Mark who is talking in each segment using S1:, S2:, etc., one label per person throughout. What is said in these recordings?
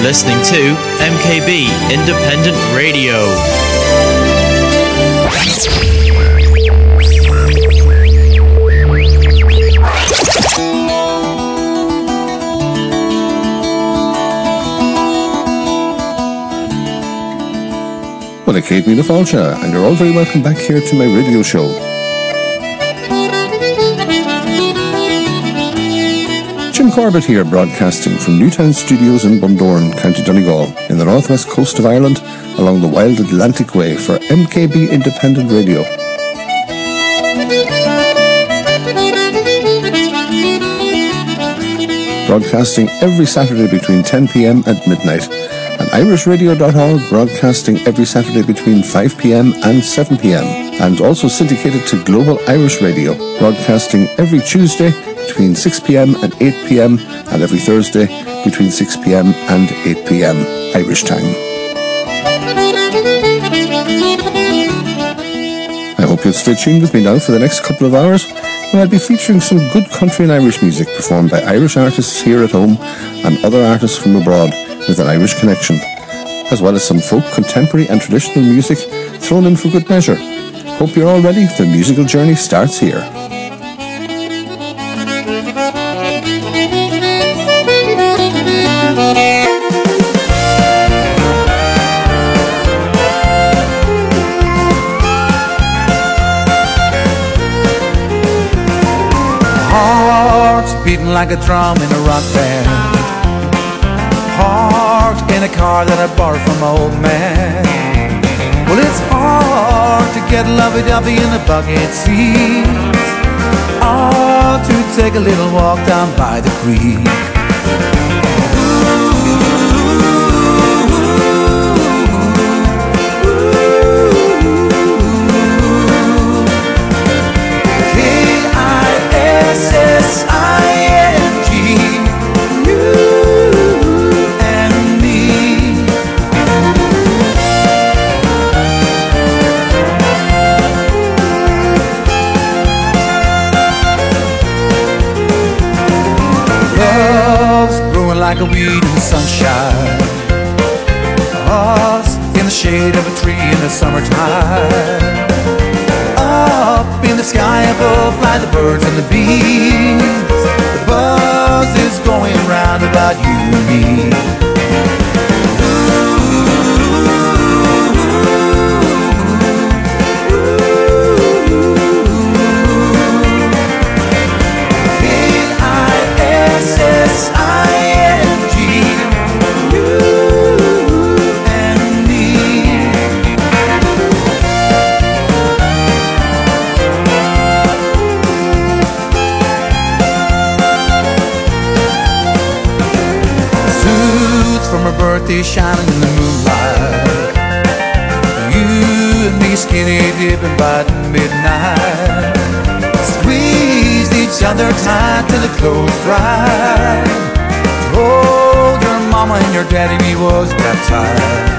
S1: listening to MKB Independent Radio.
S2: Well, it's Kate Falcha, and you're all very welcome back here to my radio show. Jim Corbett here, broadcasting from Newtown Studios in Bundoran, County Donegal, in the northwest coast of Ireland, along the wild Atlantic Way for MKB Independent Radio. Broadcasting every Saturday between 10 p.m. and midnight, and irishradio.org broadcasting every Saturday between 5 p.m. and 7 p.m. and also syndicated to Global Irish Radio, broadcasting every Tuesday between 6 p.m. and 8 p.m. and every Thursday between 6 p.m. and 8 p.m. Irish time. I hope you'll stay tuned with me now for the next couple of hours, when I'll be featuring some good country and Irish music performed by Irish artists here at home and other artists from abroad with an Irish connection, as well as some folk, contemporary and traditional music thrown in for good measure. Hope you're all ready. The musical journey starts here.
S3: Hearts beating like a drum in a rock band, parked in a car that I borrowed from my old man. Well, it's hard to get lovey-dovey in the bucket seats, or to take a little walk down by the creek. Like a weed in the sunshine, us in the shade of a tree in the summertime. Up in the sky above fly the birds and the bees. The buzz is going round about you and me. Birthday shining in the moonlight, you and me skinny dipping by midnight, squeezed each other tight till the clothes dry. Told your mama and your daddy we was baptized.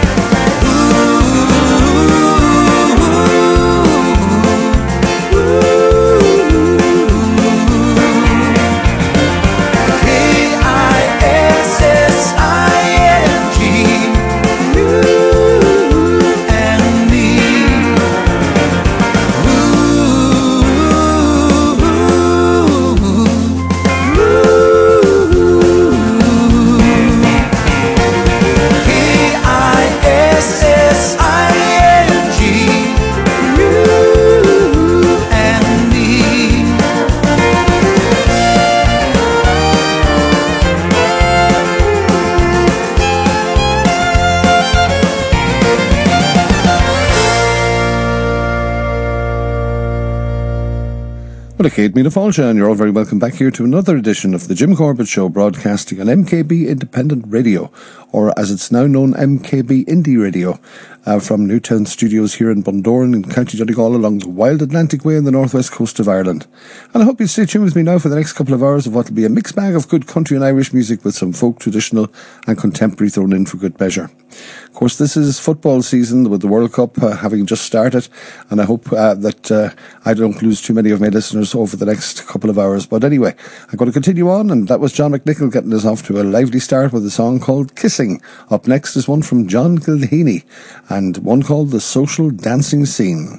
S2: Well, Kate Falcha, and you're all very welcome back here to another edition of the Jim Corbett Show, broadcasting on MKB Independent Radio, or as it's now known, MKB Indie Radio, from Newtown Studios here in Bundoran in County Donegal along the wild Atlantic Way on the northwest coast of Ireland. And I hope you stay tuned with me now for the next couple of hours of what will be a mixed bag of good country and Irish music with some folk, traditional and contemporary thrown in for good measure. Of course, this is football season with the World Cup having just started, and I hope that I don't lose too many of my listeners over the next couple of hours. But anyway, I'm going to continue on, and that was John McNichol getting us off to a lively start with a song called Kissing. Up next is one from John Kilheany, and one called The Social Dancing Scene.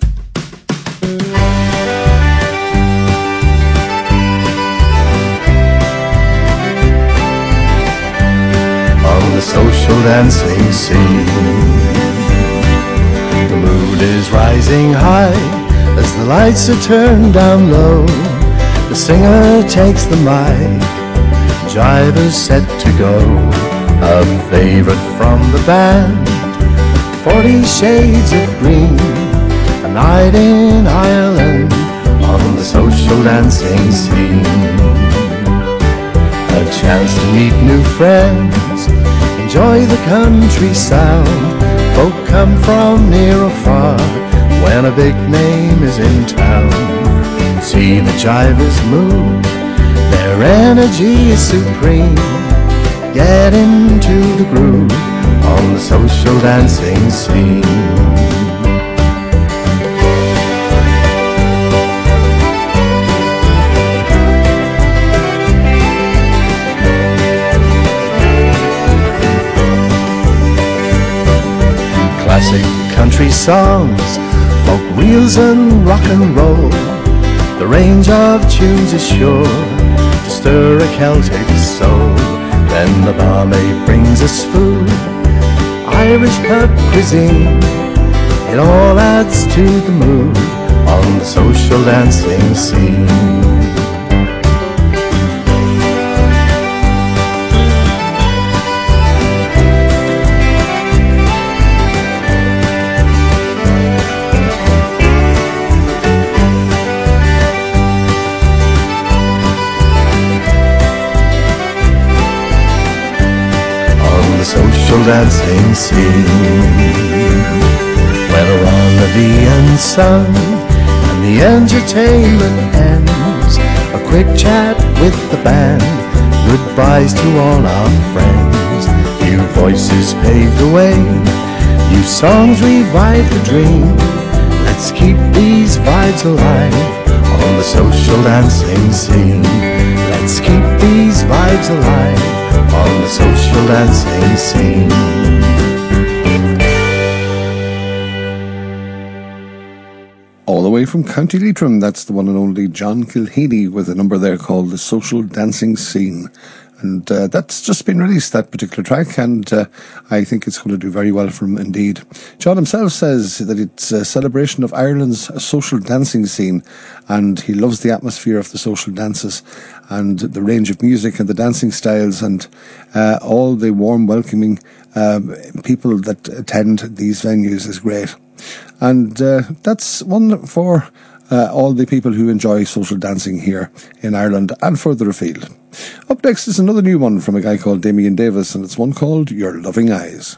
S4: On the social dancing scene, the mood is rising high as the lights are turned down low. The singer takes the mic, jivers set to go. A favourite from the band, 40 Shades of Green, a night in Ireland on the social dancing scene. A chance to meet new friends, enjoy the country sound. Folk come from near or far when a big name is in town. See the jivers move, their energy is supreme. Get into the groove on the social dancing scene. Classic country songs, folk reels and rock and roll. The range of tunes is sure to stir a Celtic soul. Then the barmaid brings a spoon, Irish pub cuisine. It all adds to the mood on the social dancing scene. Social dancing scene, where the rendezvous ends sung and the entertainment ends. A quick chat with the band, goodbyes to all our friends. New voices pave the way, new songs revive the dream. Let's keep these vibes alive on the social dancing scene. Let's keep these vibes alive on the social dancing scene.
S2: All the way from County Leitrim, that's the one and only John Kilheany with a number there called The Social Dancing Scene. And that's just been released, that particular track, and I think it's going to do very well for him indeed. John himself says that it's a celebration of Ireland's social dancing scene, and he loves the atmosphere of the social dances and the range of music and the dancing styles and all the warm welcoming people that attend these venues is great. And that's one for all the people who enjoy social dancing here in Ireland and further afield. Up next is another new one from a guy called Damien Davis, and it's one called Your Loving Eyes.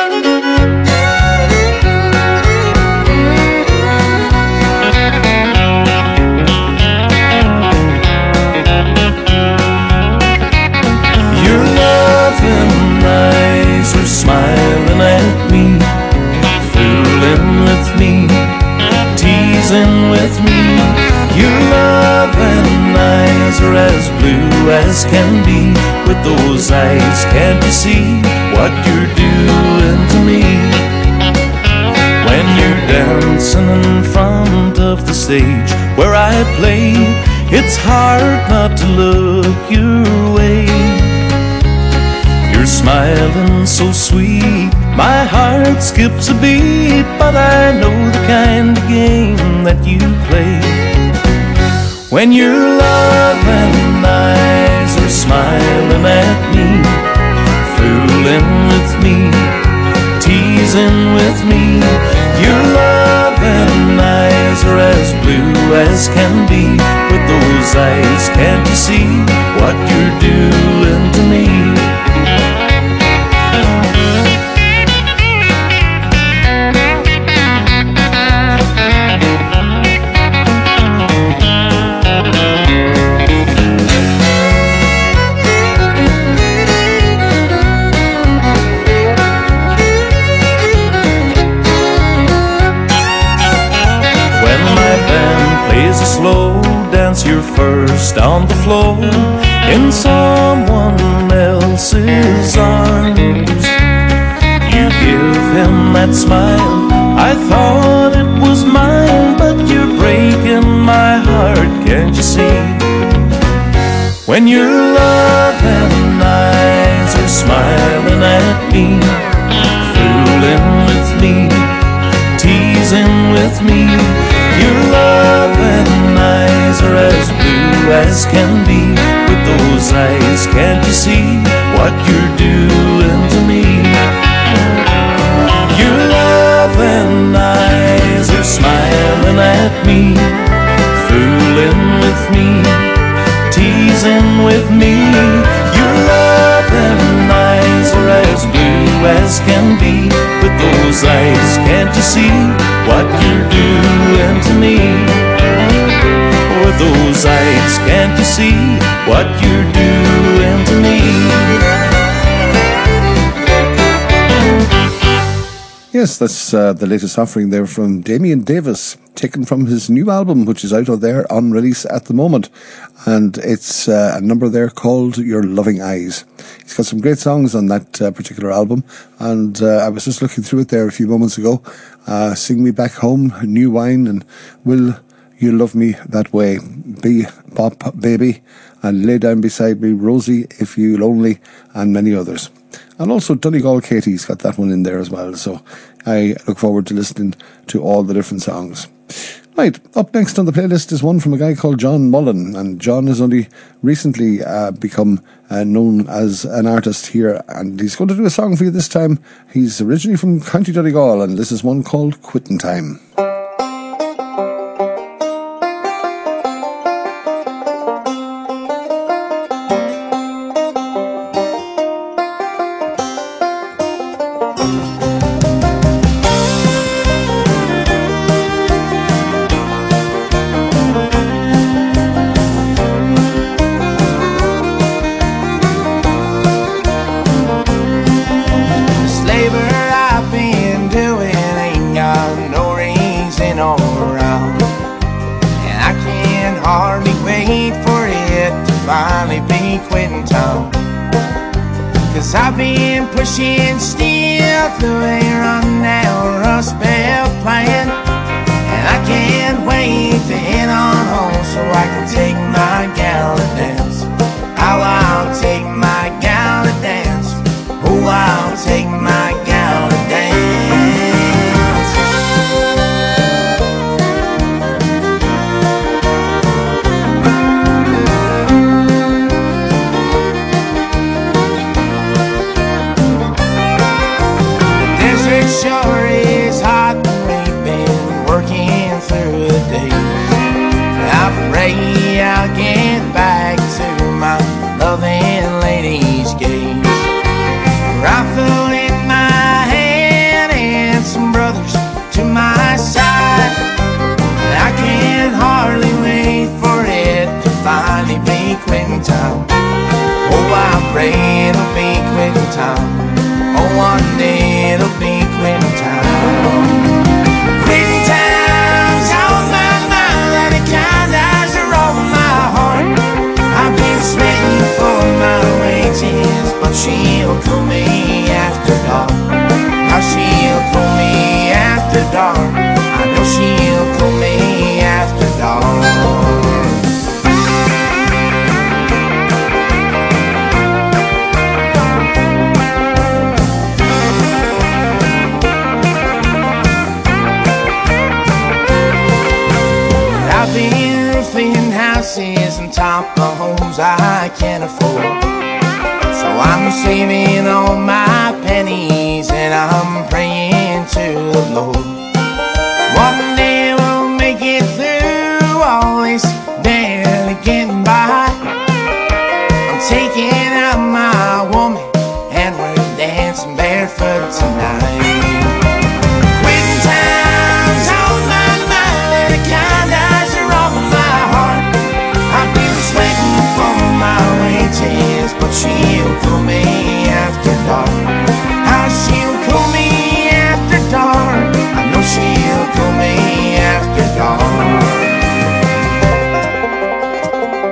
S3: Your loving eyes are smiling at me, fooling with me, teasing with me. Your loving eyes are as blue as can be. With those eyes, can't you see what you're doing to me? When you're dancing in front of the stage where I play, it's hard not to look your way. You're smiling so sweet, my heart skips a beat, but I know the kind of game that you play. When your loving eyes are smiling at me, fooling with me, teasing with me. Your loving eyes are as blue as can be. With those eyes, can't you see what you're doing to me?
S5: first on the floor in someone else's arms. You give him that smile, I thought it was mine, but you're breaking my heart, can't you see? When your loving eyes are smiling at me, fooling with me, teasing with me, your loving eyes are as blue as can be. With those eyes, can't you see what you're doing to me? Your loving eyes are smiling at me, fooling with me, teasing with me. Your loving eyes are as blue as can be. With those eyes, can't you see what you're doing to me? With those eyes, can't you see what you're doing to me?
S2: Yes, that's the latest offering there from Damien Davis, taken from his new album, which is out there on release at the moment. And it's a number there called Your Loving Eyes. He's got some great songs on that particular album. And I was just looking through it there a few moments ago. Sing Me Back Home, New Wine, and Will You Love Me That Way, Be Bop Baby, and Lay Down Beside Me, Rosie, If You Lonely, and many others. And also Donegal Katie's got that one in there as well, so I look forward to listening to all the different songs. Right, up next on the playlist is one from a guy called John Mullen, and John has only recently become known as an artist here, and he's going to do a song for you this time. He's originally from County Donegal, and this is one called Quittin' Time.
S6: I've been pushing still through a run-down Rust Belt plan, and I can't wait to head on home so I can take my gal to dance. Oh, I'll take my gal to dance. Oh, I'll take my gal to dance. Sure is hot and we've been working through the days. I pray I'll get back to my loving lady's gaze. Rifle in my hand and some brothers to my side. I can hardly wait for it to finally be quitting time. Oh, I pray it'll be quitting time. Oh, one day it'll be quitting time. Quitting time's on my mind, and the kind eyes are on my heart. I've been sweating for my wages, but she'll call me after dark. How she'll call me after dark. I know she'll call me after dark. I've been roofing houses and top of homes I can't afford. So I'm saving all my pennies and I'm praying to the Lord. One day we'll make it through all this, barely getting by. I'm taking out my woman and we're dancing barefoot tonight. Quitting time's on my mind and the kind eyes are on my heart. I've been sweating for my wages, but she'll call me after dark. How she'll call me after dark. I know she'll call me after dark.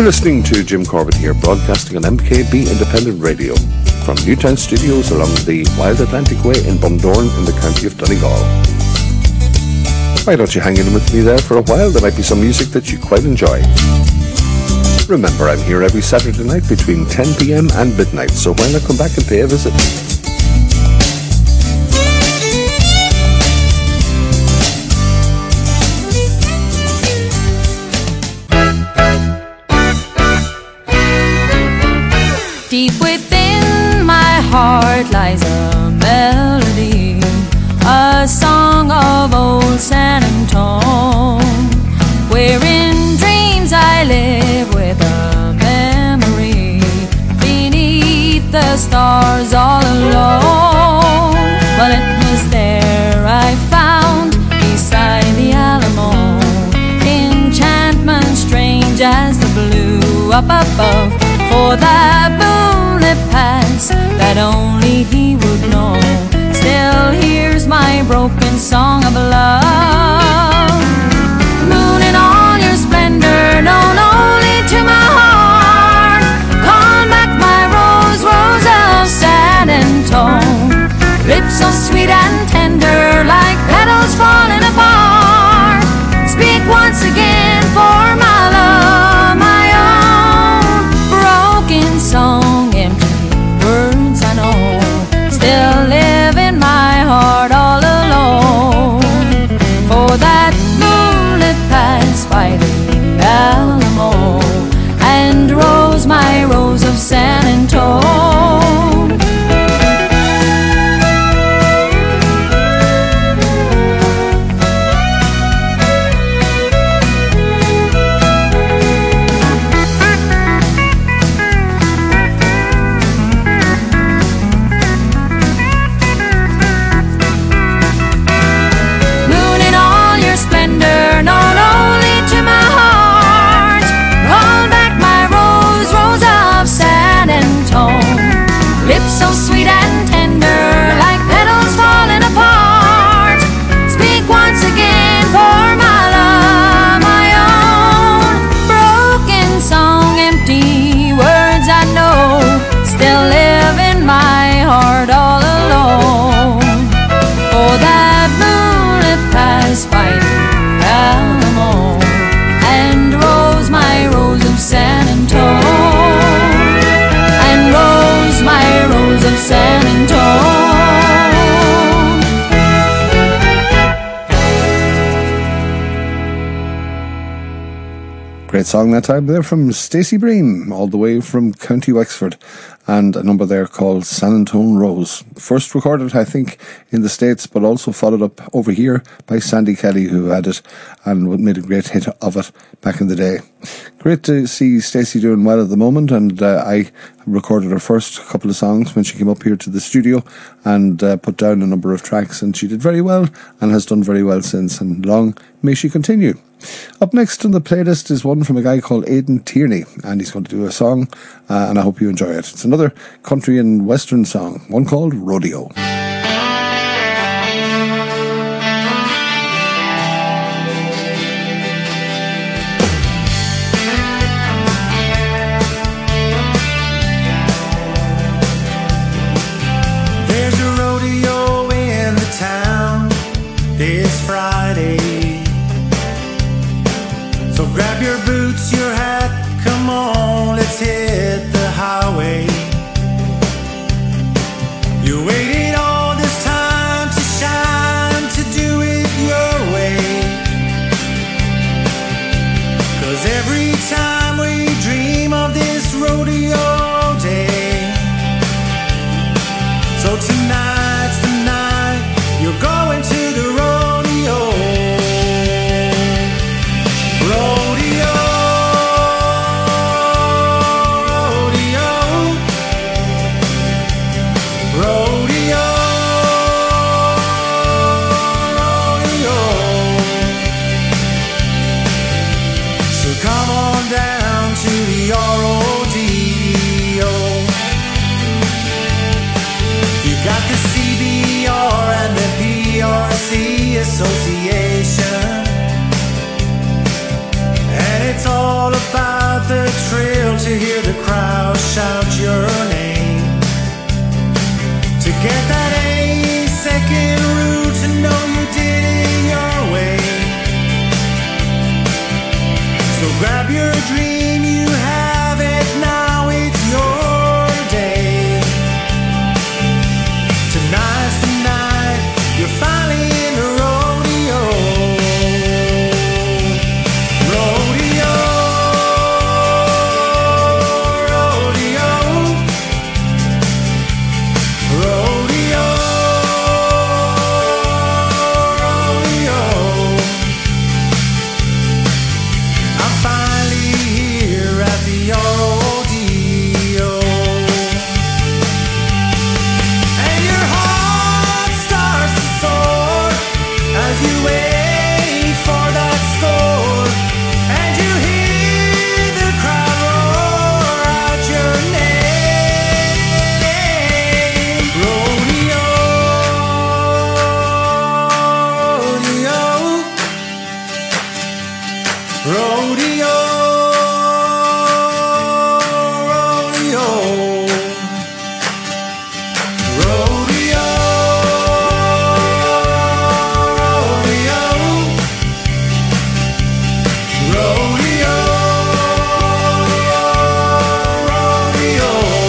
S2: You're listening to Jim Corbett here, broadcasting on MKB Independent Radio from Newtown Studios along the Wild Atlantic Way in Bundoran in the county of Donegal. Why don't you hang in with me there for a while? There might be some music that you quite enjoy. Remember, I'm here every Saturday night between 10 p.m. and midnight, so why not come back and pay a visit?
S7: Deep within my heart lies a melody, a song of old San Antone, where in dreams I live with a memory beneath the stars all alone. Well, it was there I found beside the Alamo enchantment strange as the blue up above, for that moonlit past that only he would know still hears my broken song of love. Moon in all your splendor, known only to my heart, call back my rose, rose of San Antone. Lips so sweet and tender, like petals falling apart. Speak once again for my love, my own. Broken song, empty words I know, still live in my heart all alone. For that moonlit past by the Alamo, and rose, my rose of San Antone. Lips so sweet and tender, like petals falling apart. Speak once again for my love, my own. Broken song, empty words I know, still live in my heart all alone. For that moonlit past by the Alamo, and rose, my rose of San Antone. My rose of San Antone.
S2: Great song that time there from Stacey Bream, all the way from County Wexford, and a number there called San Antone Rose. First recorded, I think, in the States, but also followed up over here by Sandy Kelly, who had it and made a great hit of it back in the day. Great to see Stacey doing well at the moment, and I recorded her first couple of songs when she came up here to the studio and put down a number of tracks, and she did very well and has done very well since, and long may she continue. Up next on the playlist is one from a guy called Aidan Tierney, and he's going to do a song, and I hope you enjoy it. It's another country and western song, one called Rodeo.
S3: There's a rodeo in the town this Friday. So grab your boots, your hat, come on, let's hit the highway. You waited all this time to shine, to do it your way. 'Cause every time we dream of this rodeo day, so tonight's the night you're going to the rodeo. Rodeo, rodeo, rodeo, rodeo. So come on down to the rodeo. You got the CBR and the PRC Association, and it's all about the trade.
S8: to hear the crowd shout your name, to get that second route to know you did it your way. So grab your dream, you have it now, it's your day. Tonight's the night, you're finally in the rodeo. Rodeo, rodeo, rodeo, rodeo. I'm finally here at the rodeo. And your heart starts to soar as you wait for that score, and you hear the crowd roar out your name. Rodeo, rodeo, rodeo, rodeo, rodeo, rodeo, rodeo.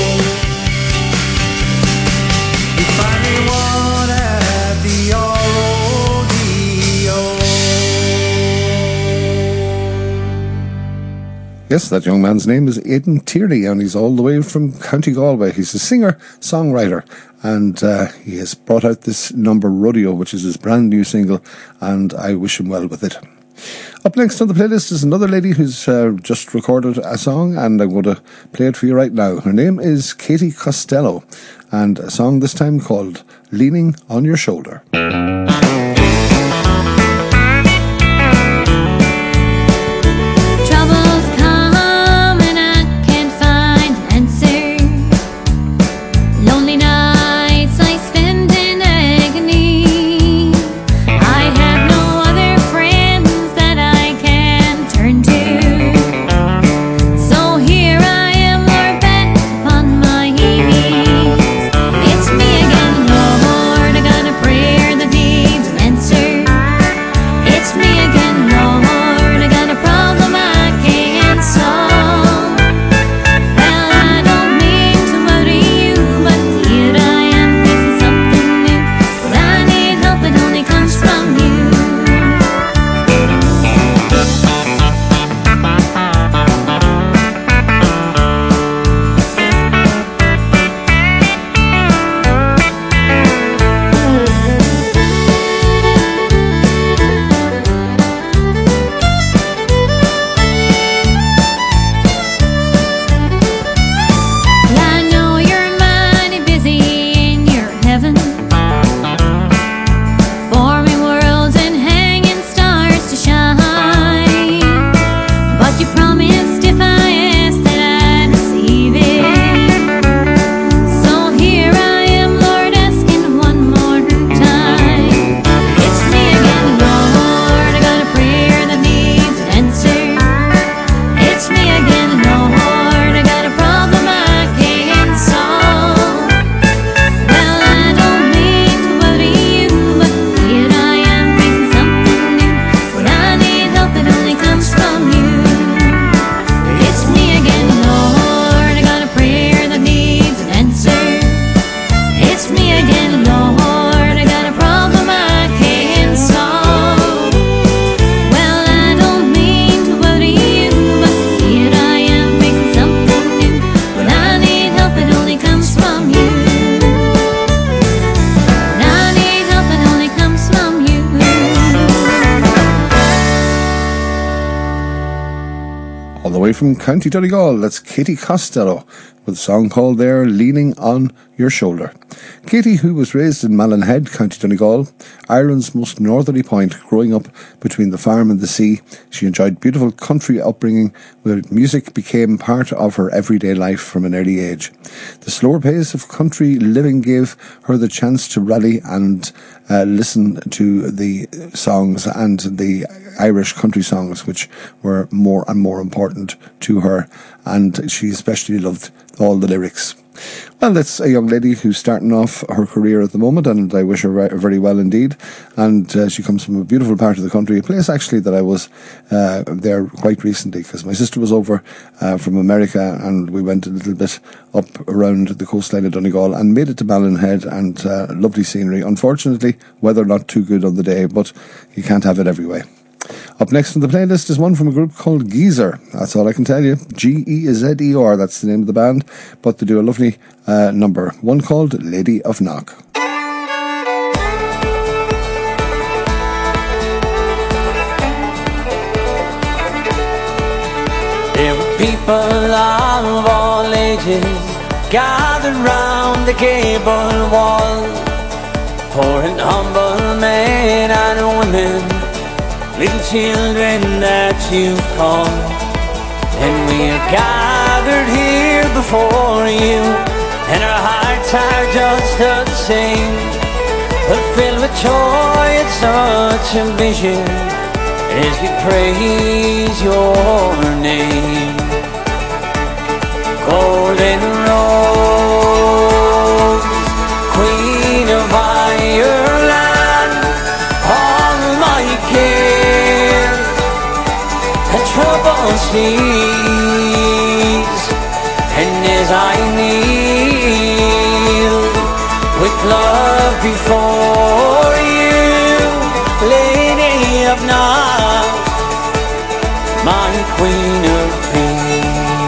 S8: You finally won at the rodeo.
S2: Yes, that young man's name is Aidan Tierney, and he's all the way from County Galway. He's a singer, songwriter, and he has brought out this number, Rodeo, which is his brand new single, and I wish him well with it. Up next on the playlist is another lady who's just recorded a song, and I'm going to play it for you right now. Her name is Katie Costello, and a song this time called Leaning on Your Shoulder.
S7: Troubles come and I can't find an answer. Lonely nights I spend in agony. I have no other friends that I can turn to. So here I am, Lord, back upon my knees. It's me again, Lord, I got a prayer that needs an answer. It's me again, Lord, I got a problem I can't solve. Well, I don't mean to worry you, but here I am facing something new. But I need help, it only comes from you. I know you're mighty busy in your heaven, forming worlds and hanging stars to shine. But you promised if I asked that I'd receive it. So here I am, Lord, asking one more time. It's me again, Lord, I got a prayer that needs an answer. It's me again, Lord, I got a problem I can't solve. Well, I don't mean to worry you, but here I am facing something new. When I need help, it only comes from you. It's me again, Lord, I got a prayer that needs an answer. It's me again, Lord, I got a problem I can't solve. Well, I don't mean to worry you, but here I am facing something new. When I need help, it only comes from you. When I need help, it only comes from you.
S2: All the way from County Donegal, that's Katie Costello with a song called there, Leaning on Your Shoulder. Katie, who was raised in Mallinhead, County Donegal, Ireland's most northerly point, growing up between the farm and the sea, she enjoyed beautiful country upbringing where music became part of her everyday life from an early age. The slower pace of country living gave her the chance to rally and listen to the songs and the Irish country songs, which were more and more important to her, and she especially loved all the lyrics. Well, that's a young lady who's starting off her career at the moment, and I wish her very well indeed. And she comes from a beautiful part of the country, a place actually that I was there quite recently, because my sister was over from America, and we went a little bit up around the coastline of Donegal and made it to Ballinhead, and lovely scenery. Unfortunately, weather not too good on the day, but you can't have it every way. Up next on the playlist is one from a group called Geezer. That's all I can tell you. Geezer, that's the name of the band. But they do a lovely number, one called Lady of Knock.
S9: There were people of all ages gathered round the gable wall, poor and humble men and women, little children that you've called. And we are gathered here before you, and our hearts are just the same, but filled with joy at such a vision as we praise your name. Golden Rose, Queen of Ireland, all my care and trouble cease. And as I kneel with love before you, Lady of Knock, my Queen of Peace.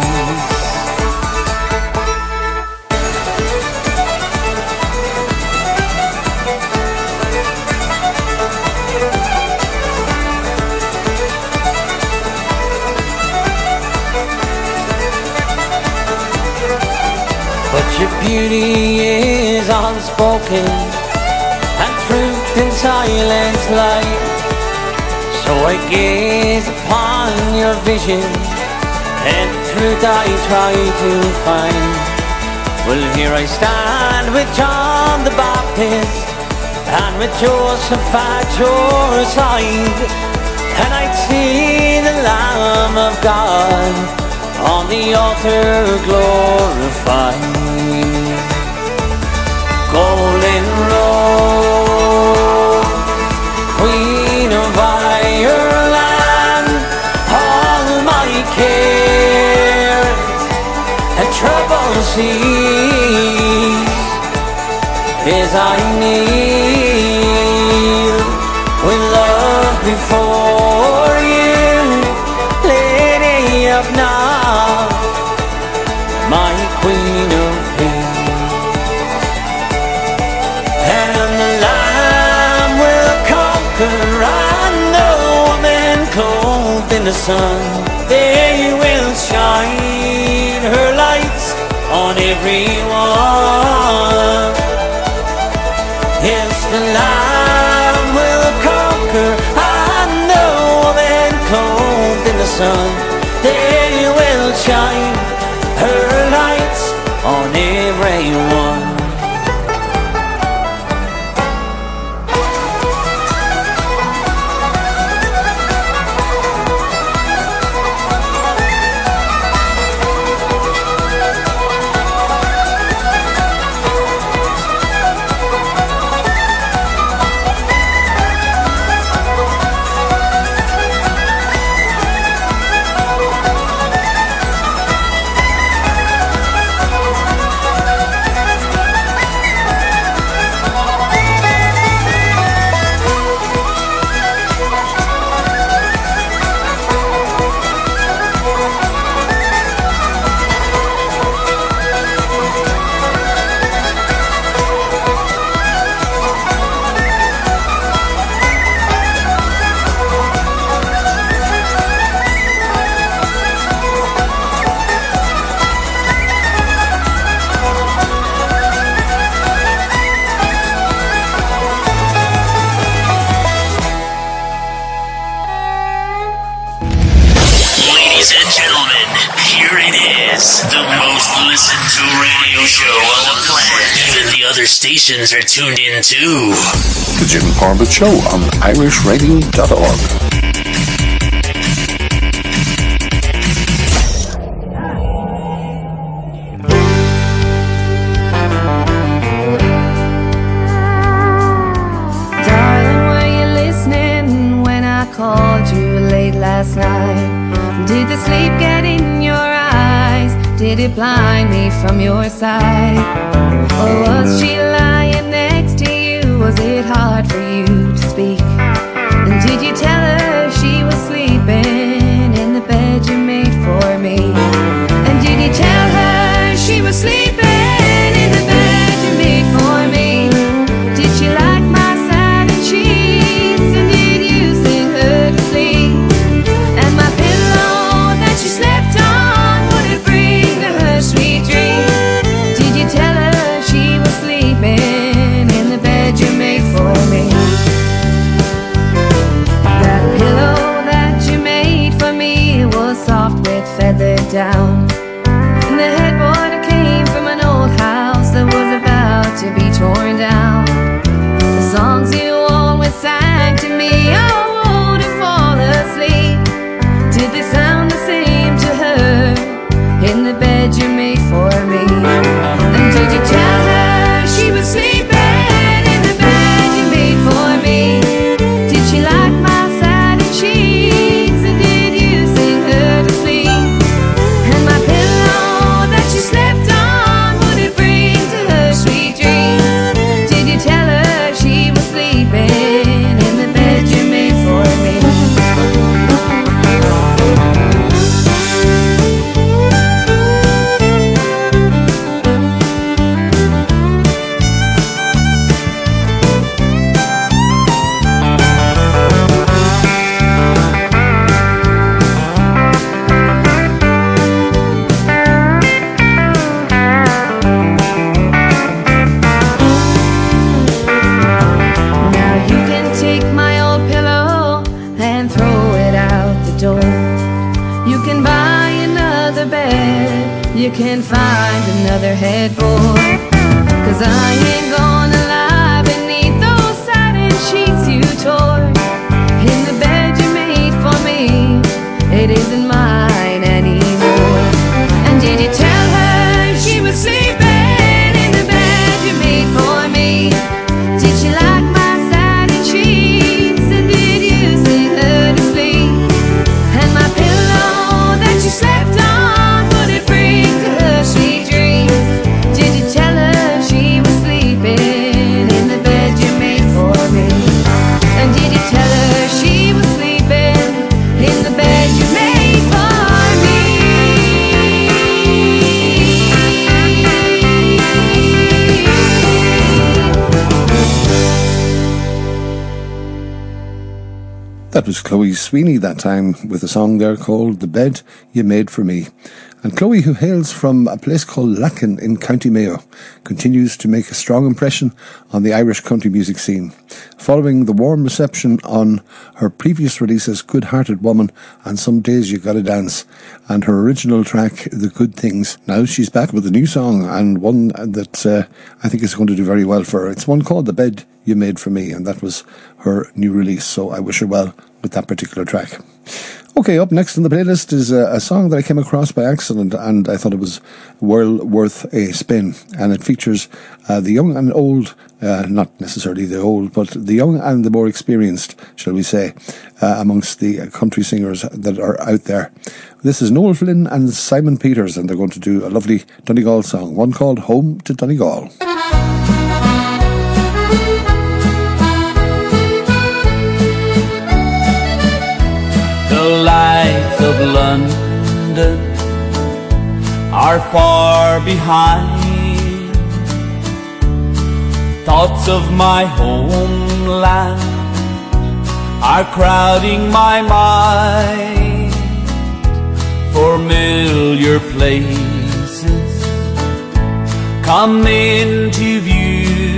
S9: But your beauty is unspoken, and truth in silence lies. So I gaze upon your vision, and the truth I try to find. Well, here I stand with John the Baptist, and with Joseph at your side, and I'd see the Lamb of God on the altar glorified. Golden Rose, Queen of Ireland, all my cares and troubles cease as I kneel with love before you, Lady of Knock, my Queen of Peace. And the Lamb will conquer, and the woman clothed in the sun, they will shine her lights on everyone. Yes, the Lamb will conquer, and the woman clothed in the sun, they will shine her lights on everyone.
S10: This, the most listened to radio show on the planet. Even the other stations are tuned in too.
S2: The Jim Corbett Show on irishradio.org.
S7: Called you late last night. Did the sleep get in your eyes? Did it blind me from your side? Or was she lying next to you? Was it hard for you to speak? And did you tell her she was sleeping in the bed you made for me? And did you tell her she was sleeping in the bed you made for me? Did she like my satin sheets? And did you sing her to sleep? And my pillow that she slept on, would it bring her sweet dreams? Did you tell her she was sleeping in the bed you made for me? That pillow that you made for me was soft with feather down, and the headboard came from an old house that was about to be torn down. The songs you always sang to me, oh, to fall asleep, did they sound the same to her in the bed you made for me? And did you tell her she was sleeping in the bed you made for me? Did she like my satin sheets? And did you sing her to sleep? And my pillow that she slept on, would it bring to her sweet dreams? Did you tell her she was sleeping in the bed you made for me? Now you can take my old pillow and throw it out the door. You can buy another bed, you can find another headboard, 'cause I ain't gonna lie beneath those satin sheets you tore. In the bed you made for me, it isn't mine anymore. And did you tell her she was sleeping in the bed you made for me? Did she like my satin sheets? And did you sing her to sleep? And my pillow that you slept on, would it bring to her sweet dreams? Did you tell her she was sleeping in the bed you made for me? And did you tell her she was sleeping in the bed you made for me?
S2: That was Chloe Sweeney that time with a song there called The Bed You Made For Me. And Chloe, who hails from a place called Lacken in County Mayo, continues to make a strong impression on the Irish country music scene. Following the warm reception on her previous releases Good Hearted Woman and Some Days You Gotta Dance, and her original track The Good Things, now she's back with a new song, and one that I think is going to do very well for her. It's one called The Bed You Made For Me, and that was her new release, so I wish her well with that particular track. Okay, up next on the playlist is a song that I came across by accident, and I thought it was well worth a spin. And it features the young and old, not necessarily the old, but the young and the more experienced, shall we say, amongst the country singers that are out there. This is Noel Flynn and Simon Peters, and they're going to do a lovely Donegal song, one called Home to Donegal.
S9: The lights of London are far behind. Thoughts of my homeland are crowding my mind. Familiar places come into view.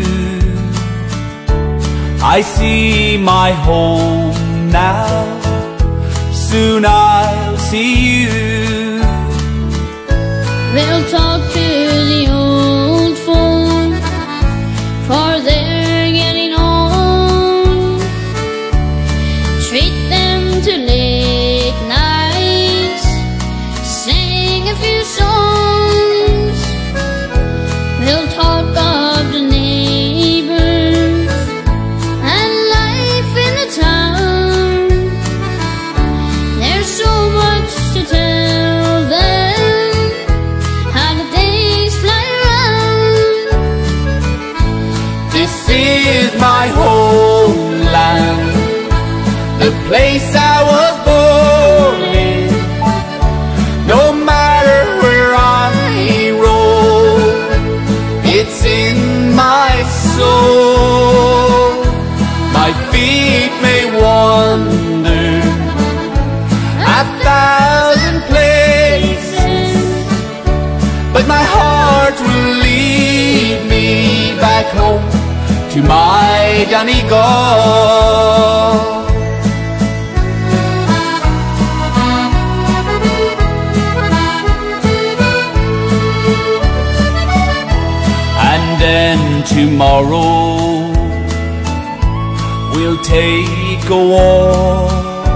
S9: I see my home now, soon I'll see you.
S11: They'll talk to the old folk, for they're getting old. Treat them to late nights, sing a few songs. They'll talk of the neighbors and life in the town. There's so much to tell them, how the days fly around.
S3: This is my homeland, the place I was born in. No matter where I roam, it's in my soul. My feet may wander a thousand places, but my heart will lead me back home to my Donegal. And then tomorrow we'll take a walk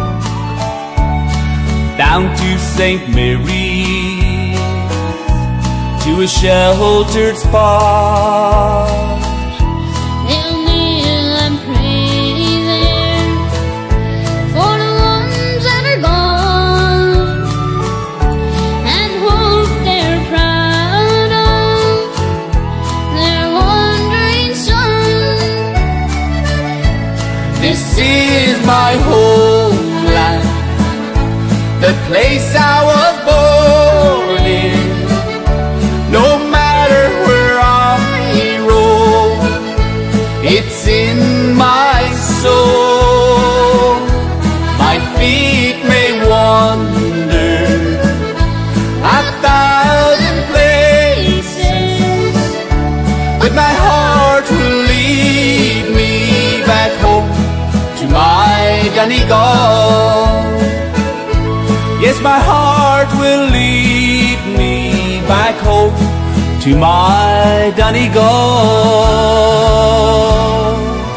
S3: down to St. Mary's, to a sheltered spot.
S11: They'll kneel and pray there for the ones that are gone, and hope they're proud of their wandering son.
S3: This is my homeland, the place I was born in. No matter where I roam, it's in my soul. My feet may wander a thousand places, but my heart will lead me back home to my Donegal. Yes, my heart will lead me back home to my Donegal.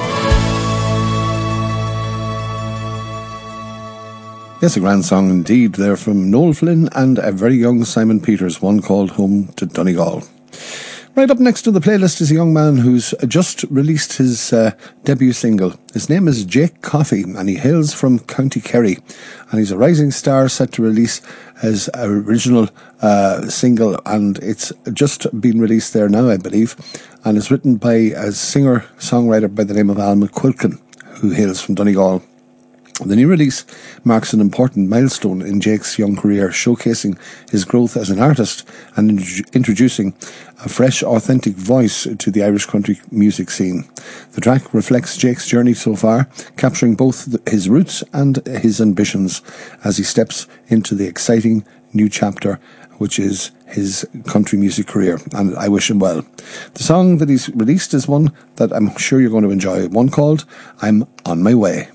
S2: Yes, a grand song indeed there from Noel Flynn and a very young Simon Peters, one called Home to Donegal. Right up next to the playlist is a young man who's just released his debut single. His name is Jake Coffey and he hails from County Kerry, and he's a rising star set to release his original single, and it's just been released there now, I believe, and it's written by a singer-songwriter by the name of Al McQuilkin, who hails from Donegal. The new release marks an important milestone in Jake's young career, showcasing his growth as an artist and introducing a fresh, authentic voice to the Irish country music scene. The track reflects Jake's journey so far, capturing both his roots and his ambitions as he steps into the exciting new chapter, which is his country music career, and I wish him well. The song that he's released is one that I'm sure you're going to enjoy, one called I'm On My Way.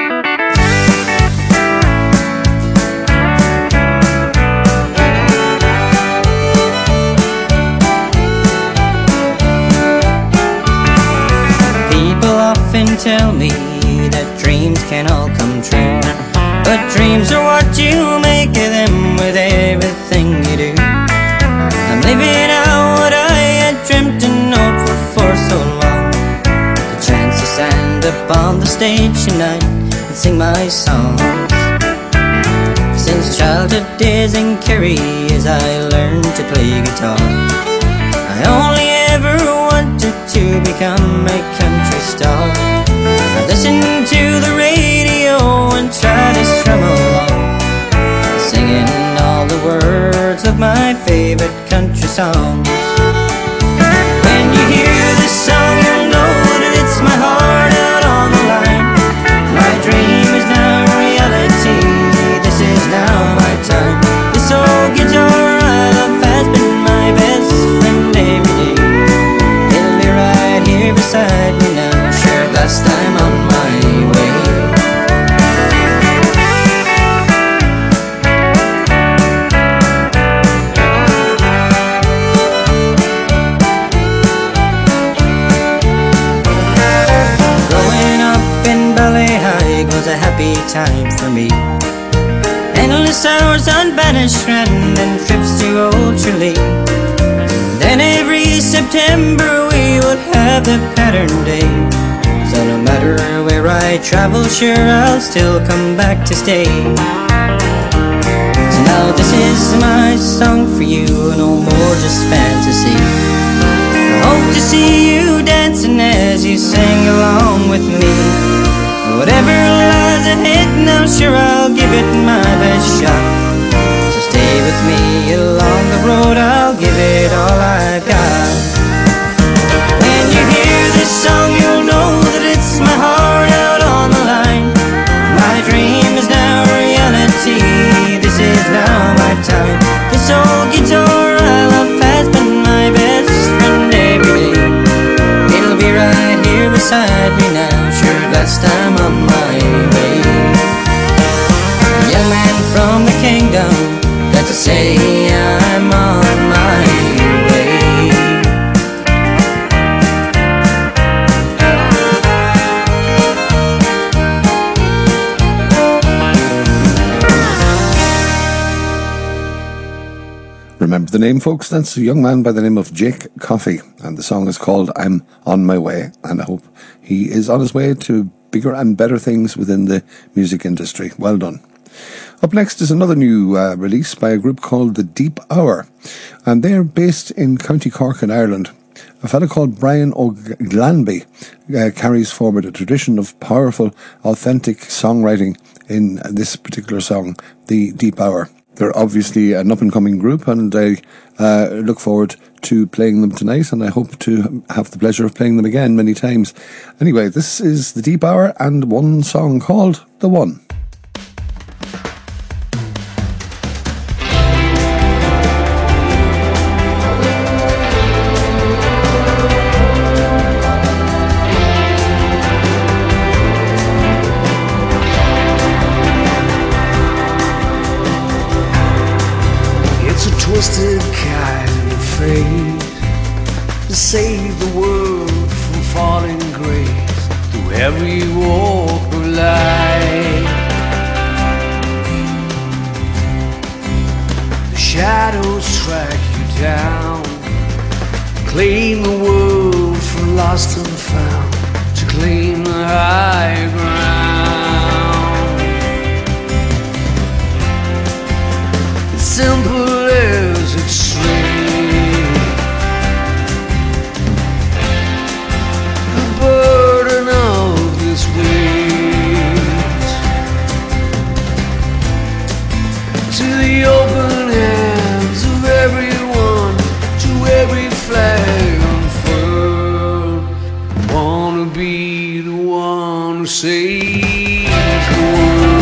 S12: Often tell me that dreams can all come true, but dreams are what you make of them with everything you do. I'm living out what I had dreamt and hoped for so long, the chance to stand up on the stage tonight and sing my songs. Since childhood days in Kerry, as I learned to play guitar, I only ever wanted to become a country star. I listen to the radio and try to strum along, singing all the words of my favorite country songs. When you hear this song, you'll know that it's my heart out on the line. My dream is now reality, this is now my time. This old guitar I love has been my best friend every day. It'll be right here beside me now, sure last time on my way. time for me. Endless hours unbanished and then trips to Old Tralee. Then every September we would have the pattern day. So no matter where I travel, sure I'll still come back to stay. So now this is my song for you, no more just fantasy. I hope to see you dancing as you sing along with me. Whatever lies ahead, now sure I'll give it my best shot. So stay with me along the road, I'll give it all I've got. When you hear this song, you'll know that it's my heart out on the line. My dream is now reality, this is now my time. This old guitar I love has been my best friend every day. It'll be right here beside me now, sure last time on my way. A young man from the kingdom, got to say I'm on my way.
S2: Remember the name, folks? That's a young man by the name of Jake Coffey, and the song is called I'm on My Way, and I hope he is on his way to bigger and better things within the music industry. Well done. Up next is another new release by a group called The Deep Hour, and they're based in County Cork in Ireland. A fellow called Brian O'Glanby carries forward a tradition of powerful, authentic songwriting in this particular song, The Deep Hour. They're obviously an up-and-coming group, and I look forward to playing them tonight, and I hope to have the pleasure of playing them again many times. Anyway, this is The Deep Hour and one song called The One.
S13: Twisted kind of fate to save the world from falling grace through every walk of life. The shadows track you down, claim the world from lost and found, to claim the high ground. It's simple as it's sweet. The burden of this weight to the open hands of everyone, to every flag unfurled. Wanna be the one who saves the world.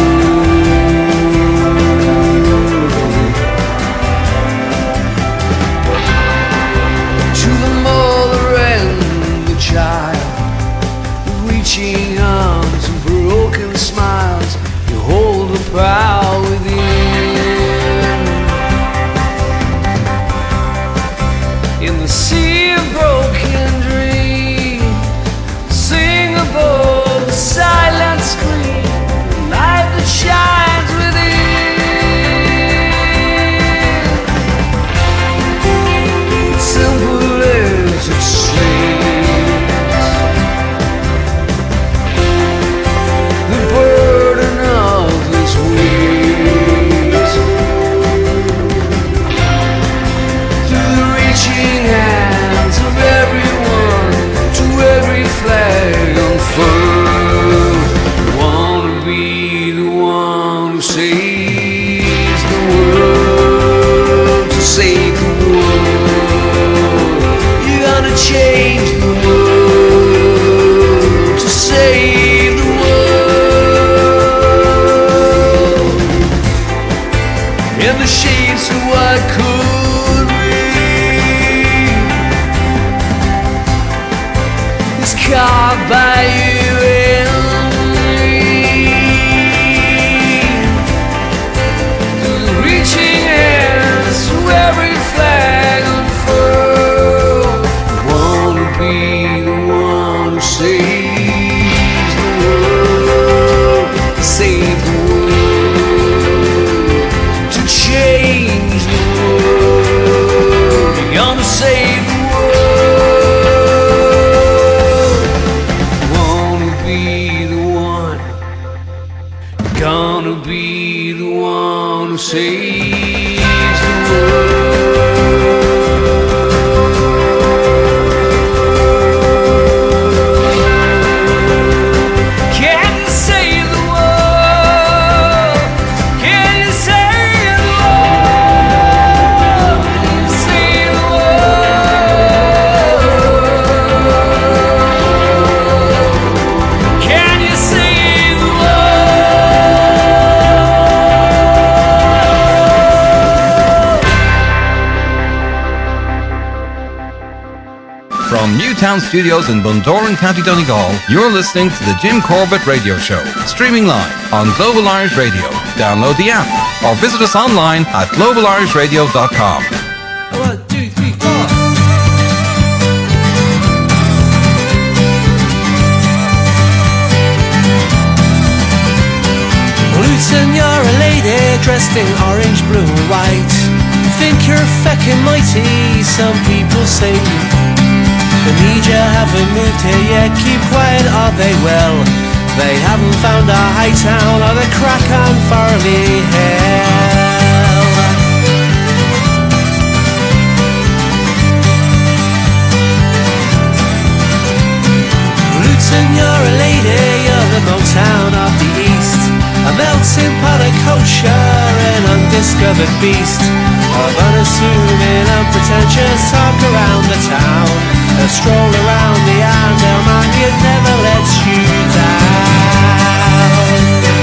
S13: Reaching arms and broken smiles, you hold the power within. In the sea of broken dreams, sing above the silent scream, the light that shines within. It's simple as it seems. Wanna be the one who saves the world, to save the world. You're gonna change the world, to save the world. In the shapes of what could be is carved by you. Saves the world, save wanna be the one who saves the world. Can you save the world? Can you save the world? Can you save the world? Can you save the
S14: From Newtown Studios in Bundoran, County Donegal, you're listening to the Jim Corbett Radio Show, streaming live on Global Irish Radio. Download the app or visit us online at globalirishradio.com.
S13: 1, 2, 3, 4.
S15: Luton, you're a lady dressed in orange, blue and white. Think you're feckin' mighty, some people say. The media haven't moved here yet, keep quiet or they will. They haven't found a high town or the crack on Farley Hill. Luton, you're a lady, you're the Motown of the East. A melting pot of culture, an undiscovered beast. Of unassuming, unpretentious talk around the town. A stroll around the Arndale Market never lets you down.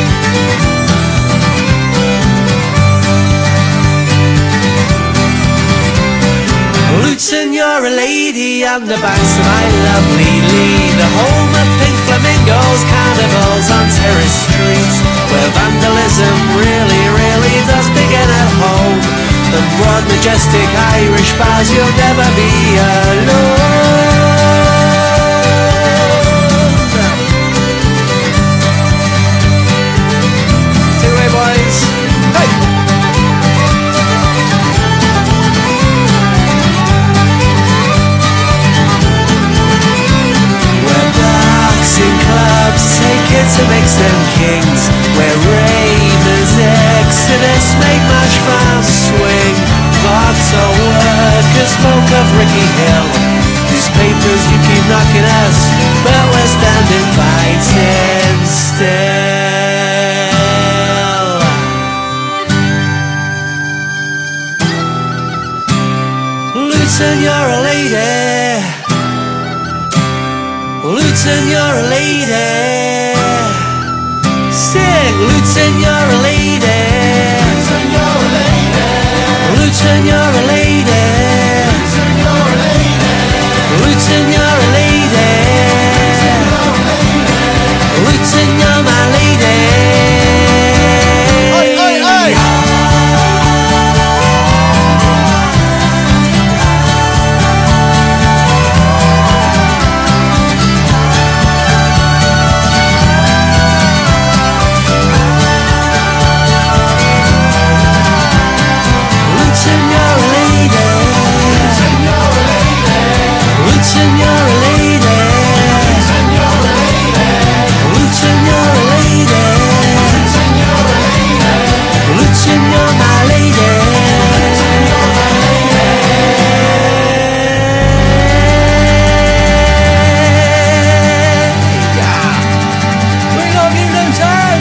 S15: Luton, you're a lady on the banks of my lovely Lee. The home of pink flamingos, carnivals on Terrace Street, where vandalism really, really does begin at home. The broad, majestic Irish bars, you'll never be alone. Take it away, boys. Hey! Where boxing clubs take it to make them kings, where ravens exodus make Marsh France swing. Box or workers spoke of Ricky Hill. Newspapers, you keep knocking us, but we're standing fighting still. Luton, you're a lady. Luton, you're a lady. Sing, Luton, you're a lady. Luton, you're a lady. Luton, you're a lady. Luton, you're a lady. Luton, you're my lady. Oi, oi, oi. Luton, you're a lady. Luton, you're a lady. Luton, you're a lady. Luton, you're my lady. Bring on you, Luton.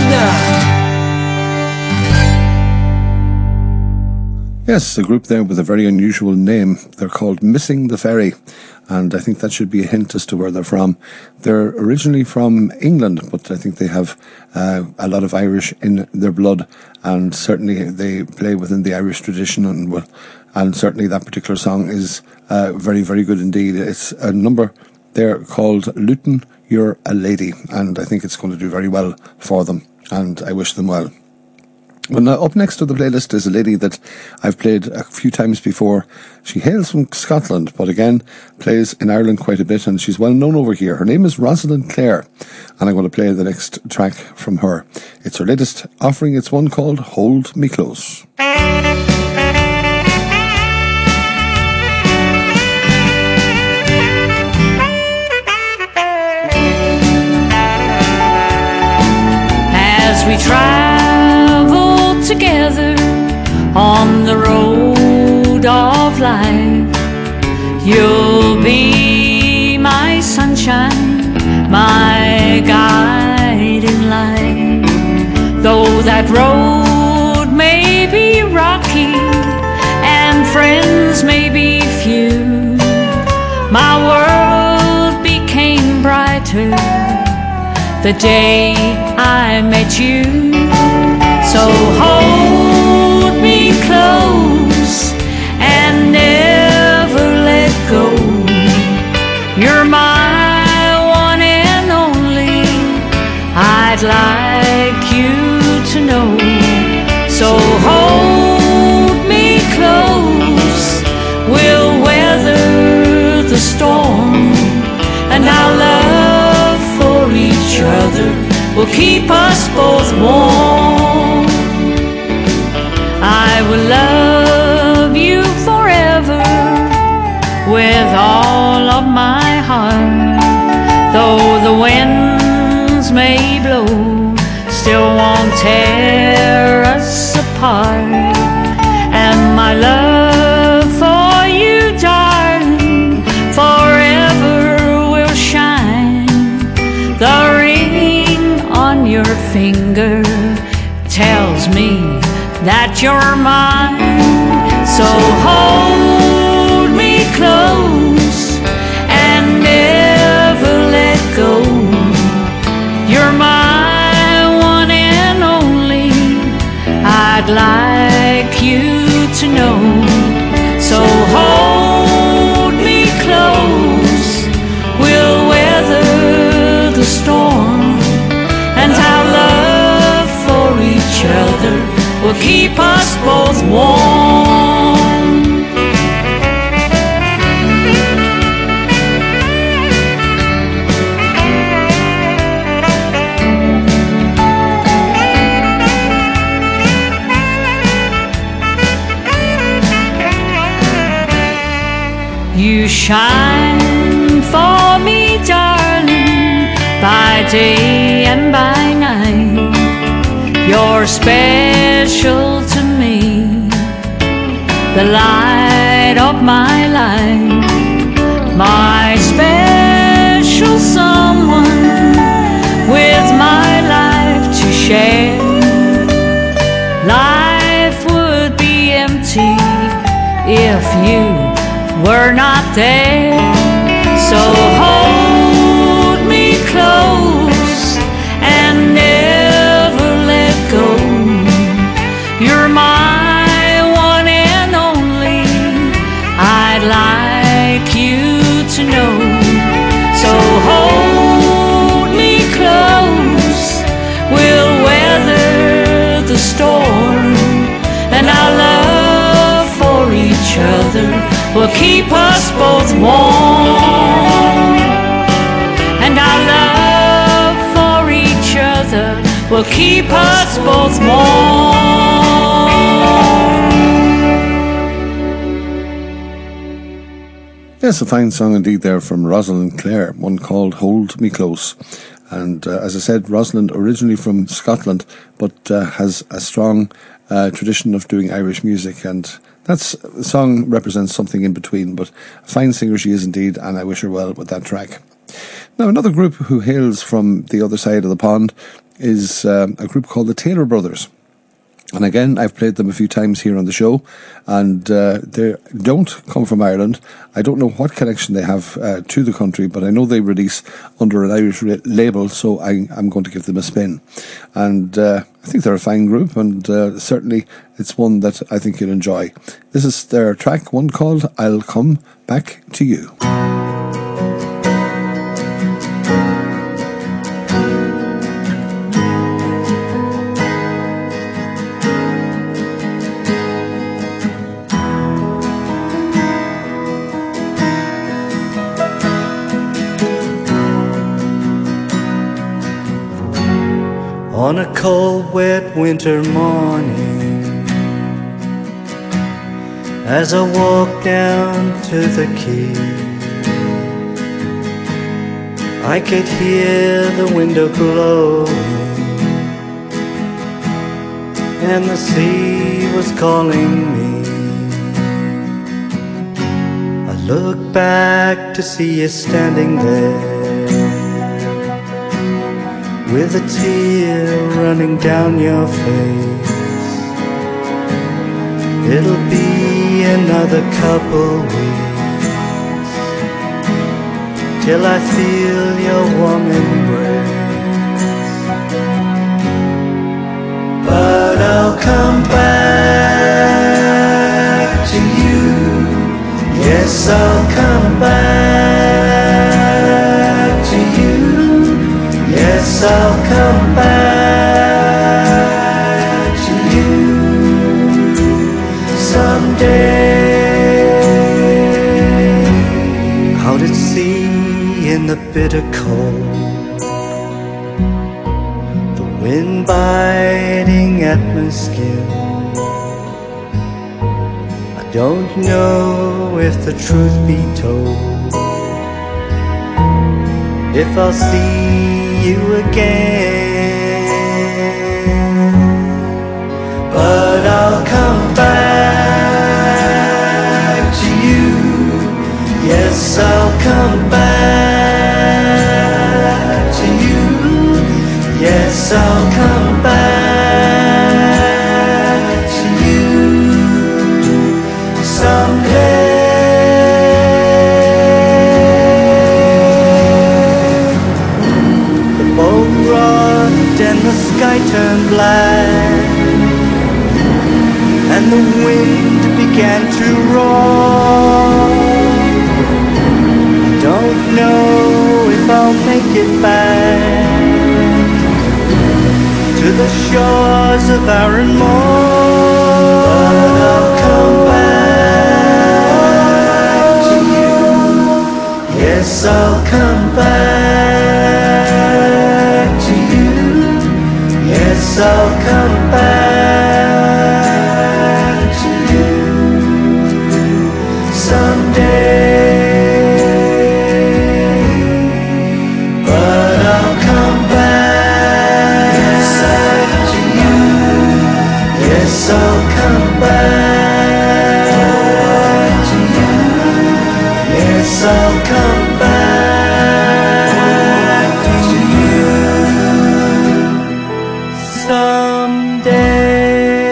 S2: Yes, a group there with a very unusual name. They're called Missing the Ferry, and I think that should be a hint as to where they're from. They're originally from England, but I think they have a lot of Irish in their blood, and certainly they play within the Irish tradition, and certainly that particular song is very, very good indeed. It's a number there called Luton, You're a Lady, and I think it's going to do very well for them, and I wish them well. Well, now, up next to the playlist is a lady that I've played a few times before. She hails from Scotland, but again, plays in Ireland quite a bit, and she's well known over here. Her name is Rosalind Clare, and I'm going to play the next track from her. It's her latest offering. It's one called Hold Me Close.
S16: As we try
S7: together on the road of life. You'll be my sunshine, my guiding light. Though that road may be rocky and friends may be few, my world became brighter the day I met you. So hold me close and never let go. You're my one and only, I'd like you to know. So hold me close, we'll weather the storm, and our love for each other will keep us both warm. I will love you forever with all of my heart. Though the winds may blow, still won't tear us apart. And my love for you, darling, forever will shine. The ring on your finger tells me that you're mine. So hold me close and never let go. You're my one and only, I'd like you to know. So hold me close, we'll weather the storm, and our love for each other will keep us both warm. You shine for me, darling, by day and by night. You're special to me, the light of my life, my special someone with my life to share. Life would be empty if you were not there. So hold me close and never let go. You're my one and only, I'd like you to know. So hold me close, we'll weather the storm, and our love for each other will keep us both warm. And our love for each other will keep us both warm.
S2: Yes, a fine song indeed there from Rosalind Clare, one called Hold Me Close. And as I said, Rosalind originally from Scotland, but has a strong tradition of doing Irish music, and the song represents something in between, but a fine singer she is indeed, and I wish her well with that track. Now, another group who hails from the other side of the pond is a group called the Taylor Brothers. And again, I've played them a few times here on the show, and they don't come from Ireland. I don't know what connection they have to the country, but I know they release under an Irish label, so I'm going to give them a spin. And I think they're a fine group, and certainly it's one that I think you'll enjoy. This is their track, one called I'll Come Back to You.
S13: On a cold, wet winter morning, as I walked down to the quay, I could hear the window blow,
S4: and the sea was calling me. I look back to see you standing there, with a tear running down your face. It'll be another couple weeks till I feel your warm embrace. But I'll come back to you. Yes, I'll come back to you. Yes, I'll come back to you someday. Out at sea in the bitter cold, the wind biting at my skin. I don't know if the truth be told, if I'll see you again. But I'll come back to you. Yes, I'll come back to you. Yes, I'll come back to you someday. The boat rocked and the sky turned black, and the wind began to roar. Don't know if I'll make it back to the shores of Arran Moor. But I'll come back to you. Yes, I'll come back to you. Yes, I'll come back to you someday. Yes, I'll come back to you. Yes, I'll come back to you someday.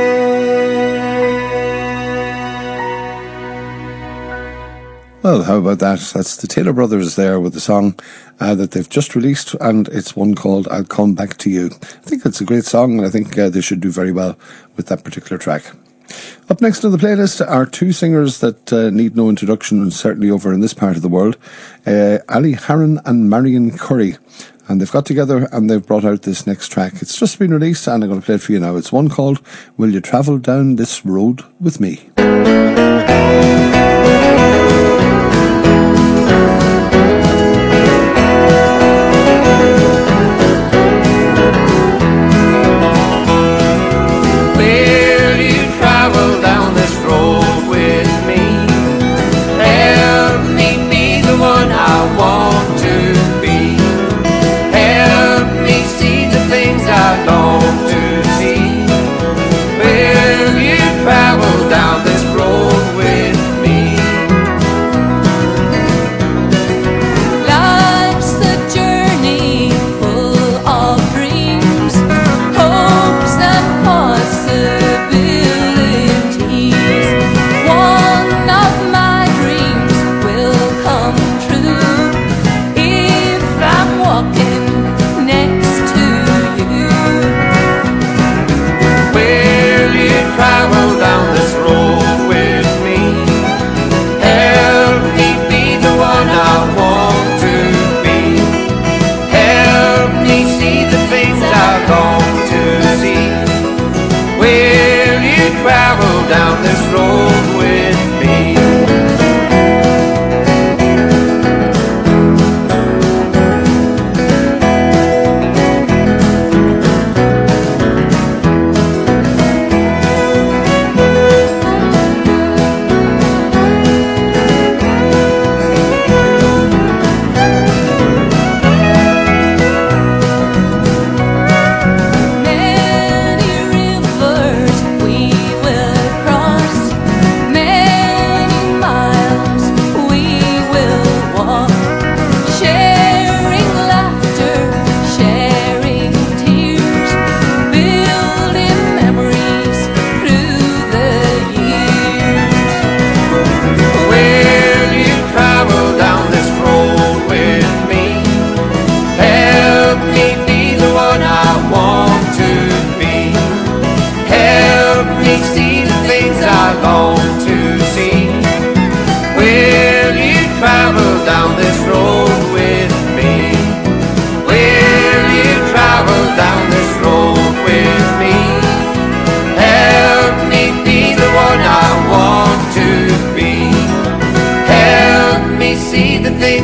S2: Well, how about that? That's the Taylor Brothers there with the song that they've just released, and it's one called I'll Come Back to You. I think it's a great song, and I think they should do very well with that particular track. Up next on the playlist are two singers that need no introduction, and certainly over in this part of the world, Ali Harron and Marion Curry. And they've got together and they've brought out this next track. It's just been released and I'm going to play it for you now. It's one called Will You Travel Down This Road With Me?
S8: Travel down this road with me.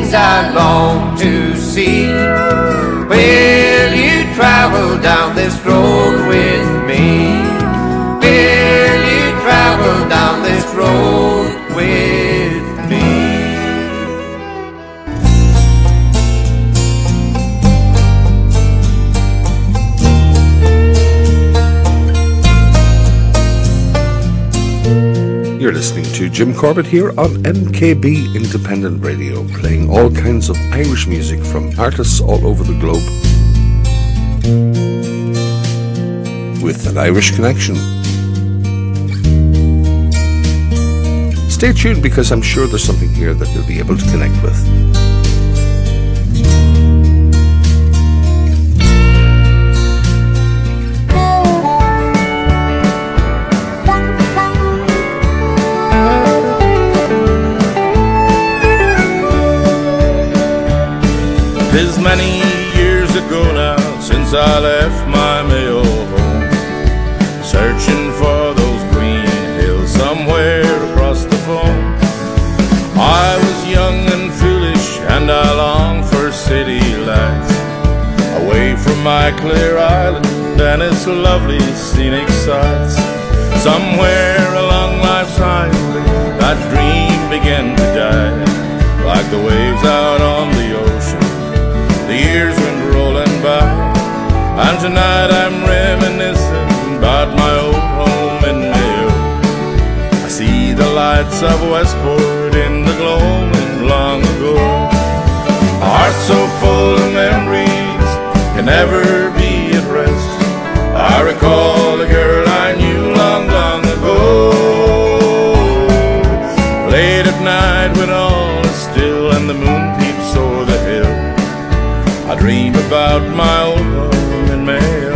S16: things I long to see. Will you travel down this road with me? Will you travel down this road with me?
S2: You're listening to Jim Corbett here on MKB Independent Radio, playing all kinds of Irish music from artists all over the globe with an Irish connection. Stay tuned, because I'm sure there's something here that you'll be able to connect with.
S5: Tis many years ago now since I left my Mayo home, searching for those green hills somewhere across the foam. I was young and foolish, and I longed for city lights, away from my clear island and its lovely scenic sights. Somewhere along life's highway that dream began to die, like the waves out on the ocean. The years went rolling by, and tonight I'm reminiscing about my old home in Mayo. I see the lights of Westport in the gloaming long ago. A heart so full of memories can never be at rest. I recall a girl I knew long, long ago. Late at night when all is still and the moon peeps o'er the hill, I dream about my old home in Mayo.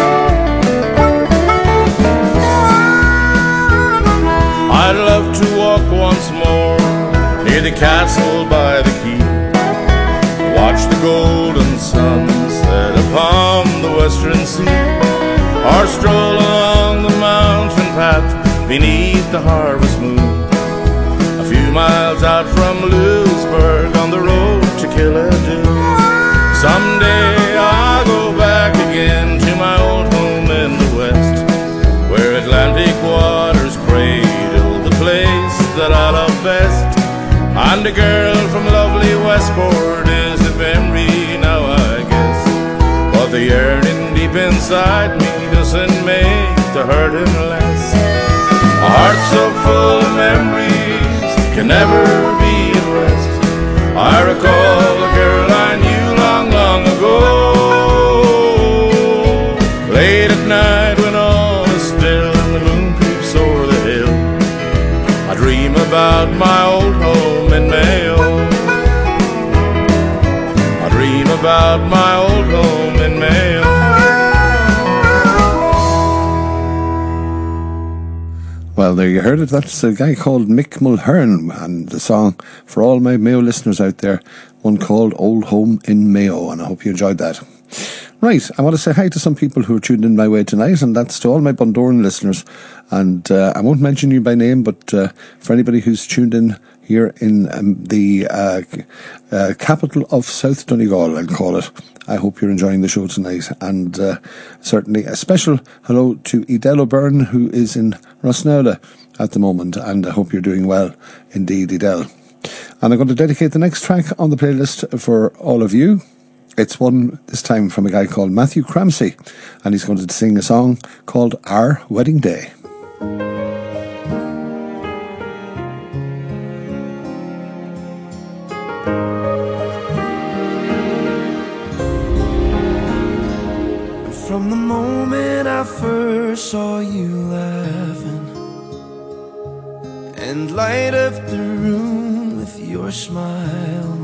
S5: I'd love to walk once more near the castle by the quay, watch the golden sun set upon the western sea, or stroll along the mountain path beneath the harvest moon, a few miles out from Louisburg on the road to Killadoo. Someday I'll go back again to my old home in the west, where Atlantic waters cradle the place that I love best. And a girl from lovely Westport is a memory now, I guess, but the yearning deep inside me doesn't make the hurting less. A heart so full of memories can never be at rest. I recall a girl I knew long, long ago. Late at night when all is still and the moon creeps over the hill, I dream about my old home in Mayo. I dream about my old home in Mayo.
S2: Well, there you heard it. That's a guy called Mick Mulhern, and the song for all my Mayo listeners out there, one called Old Home in Mayo, and I hope you enjoyed that. Right, I want to say hi to some people who are tuned in my way tonight, and that's to all my Bundoran listeners. And I won't mention you by name, but for anybody who's tuned in here in the capital of South Donegal, I'll call it, I hope you're enjoying the show tonight. And certainly a special hello to Edel O'Byrne, who is in Rosnowla at the moment, and I hope you're doing well indeed, Edel. And I'm going to dedicate the next track on the playlist for all of you. It's one this time from a guy called Matthew Cramsey, and he's going to sing a song called Our Wedding Day.
S8: From the moment I first saw you laughing and light up the room with your smile,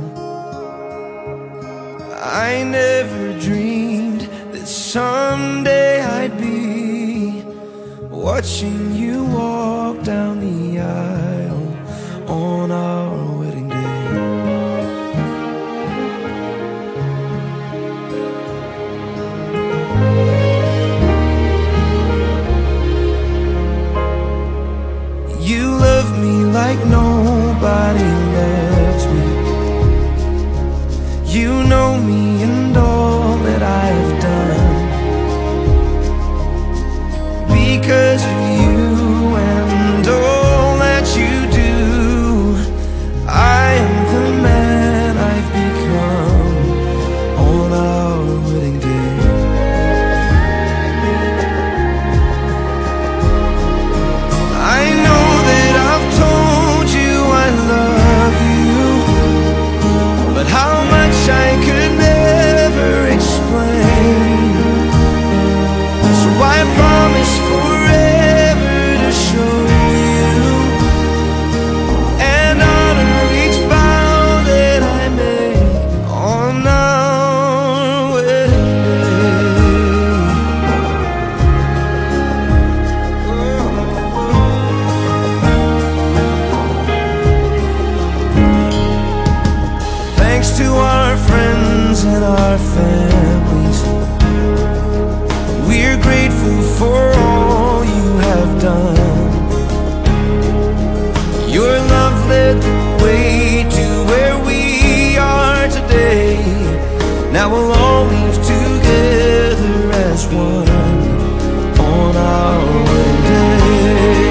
S8: I never dreamed that someday I'd be watching you walk down the aisle on our wedding day. You love me like nobody loves me. our families. We're grateful for all you have done. Your love led the way to where we are today. Now we'll all live together as one on our wedding day.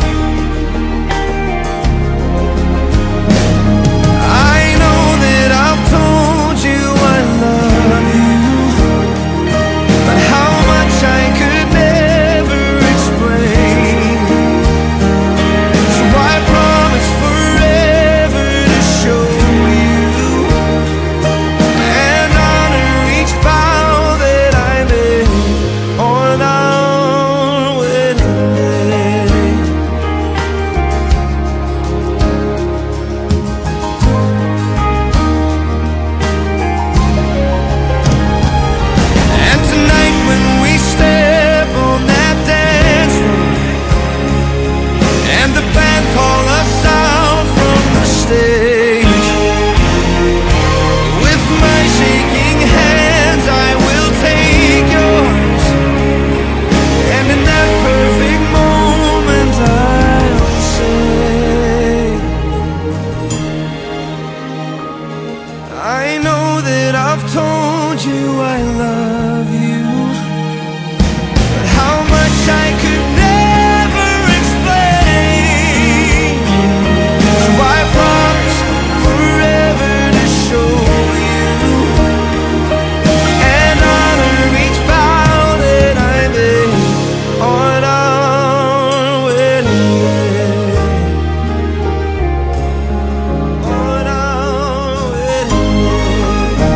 S8: I know that I've told you I love you, but how much I could never explain. So I promise forever to show you and honor each vow that I made on our wedding day. And tonight when we step on that dance floor and the band call us out from the stage, with my shaking hands I will take yours, and in that perfect moment I'll say, I know that I've told you I love you, but how much I could never explain. So I promise forever to show you and honor each vow that I made on our wedding day. On our wedding day.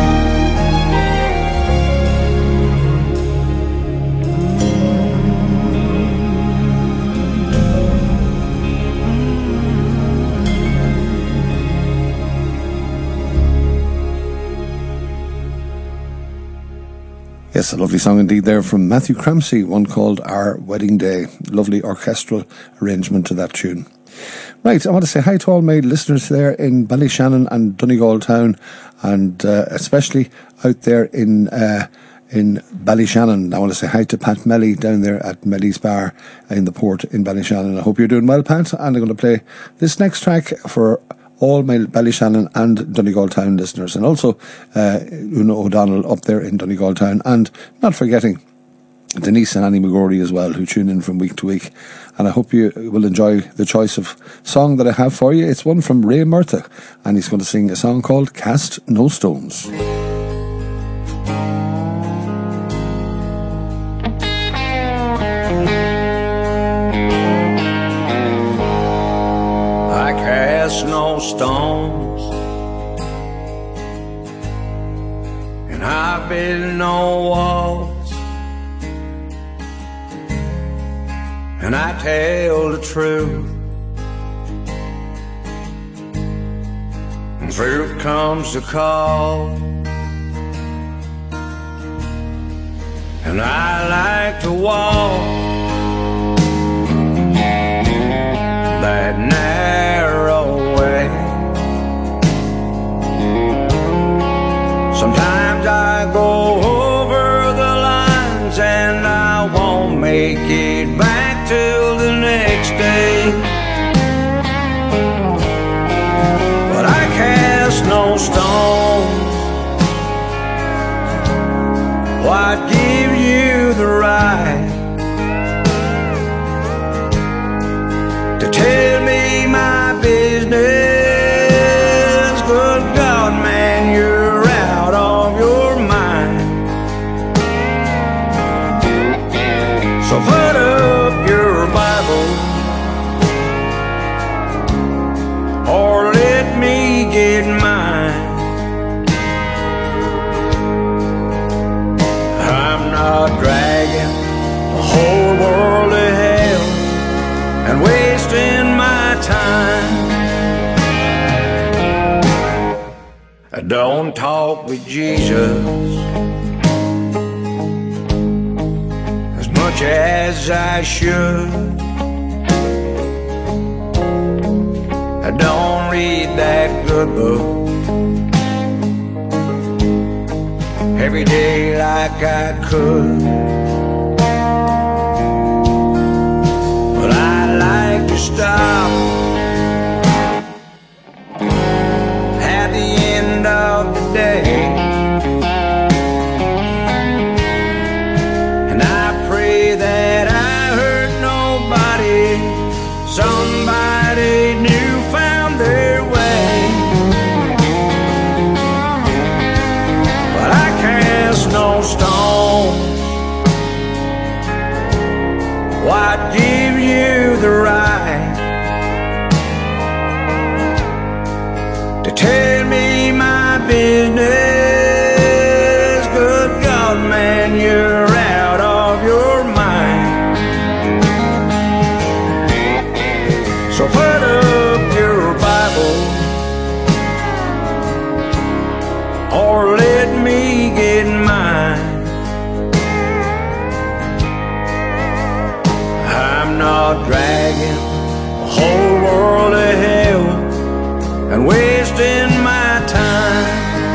S2: Yes, a lovely song indeed there from Matthew Cramsey, one called Our Wedding Day. Lovely orchestral arrangement to that tune. Right, I want to say hi to all my listeners there in Ballyshannon and Donegal Town, and especially out there in Ballyshannon. I want to say hi to Pat Melly down there at Melly's Bar in the port in Ballyshannon. I hope you're doing well, Pat, and I'm going to play this next track for all my Ballyshannon and Donegal Town listeners, and also Una O'Donnell up there in Donegal Town, and not forgetting Denise and Annie McGordy as well, who tune in from week to week. And I hope you will enjoy the choice of song that I have for you. It's one from Ray Murtagh, and he's going to sing a song called Cast No Stones.
S13: I cast no stones, and I build no walls, and I tell the truth, and truth comes to call, and I like to walk that narrow way. Sometimes I go over the lines and I won't make it back till the next day. But I cast no stones. What gives you the right to tell me my business? Good God, man, you're out of your mind. So put up your Bible or let me get mine. I'm not dragging the whole world to hell and wasting my time. I don't talk with Jesus as much as I should. I don't read that good book every day like I could. But I like to stop at the end of the day, and I pray that I hurt nobody, somebody new found their way. But I cast no stone. What gives you the right to tell me my business? Good God, man, you're out of your mind. So put up your Bible or let me get mine. I'm not dragging the whole world to hell and wasting my time.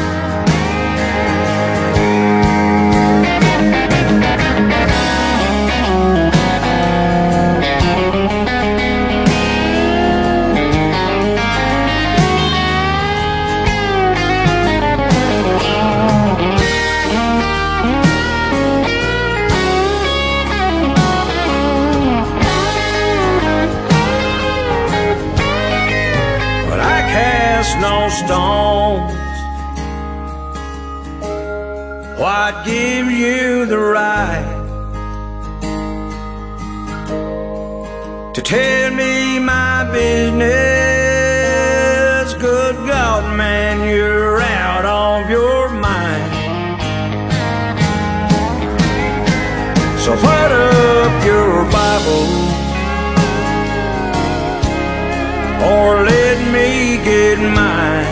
S13: No stones. What gives you the right to tell me my business? Good God, man, you're out of your mind. So put up your Bible or let me get mine.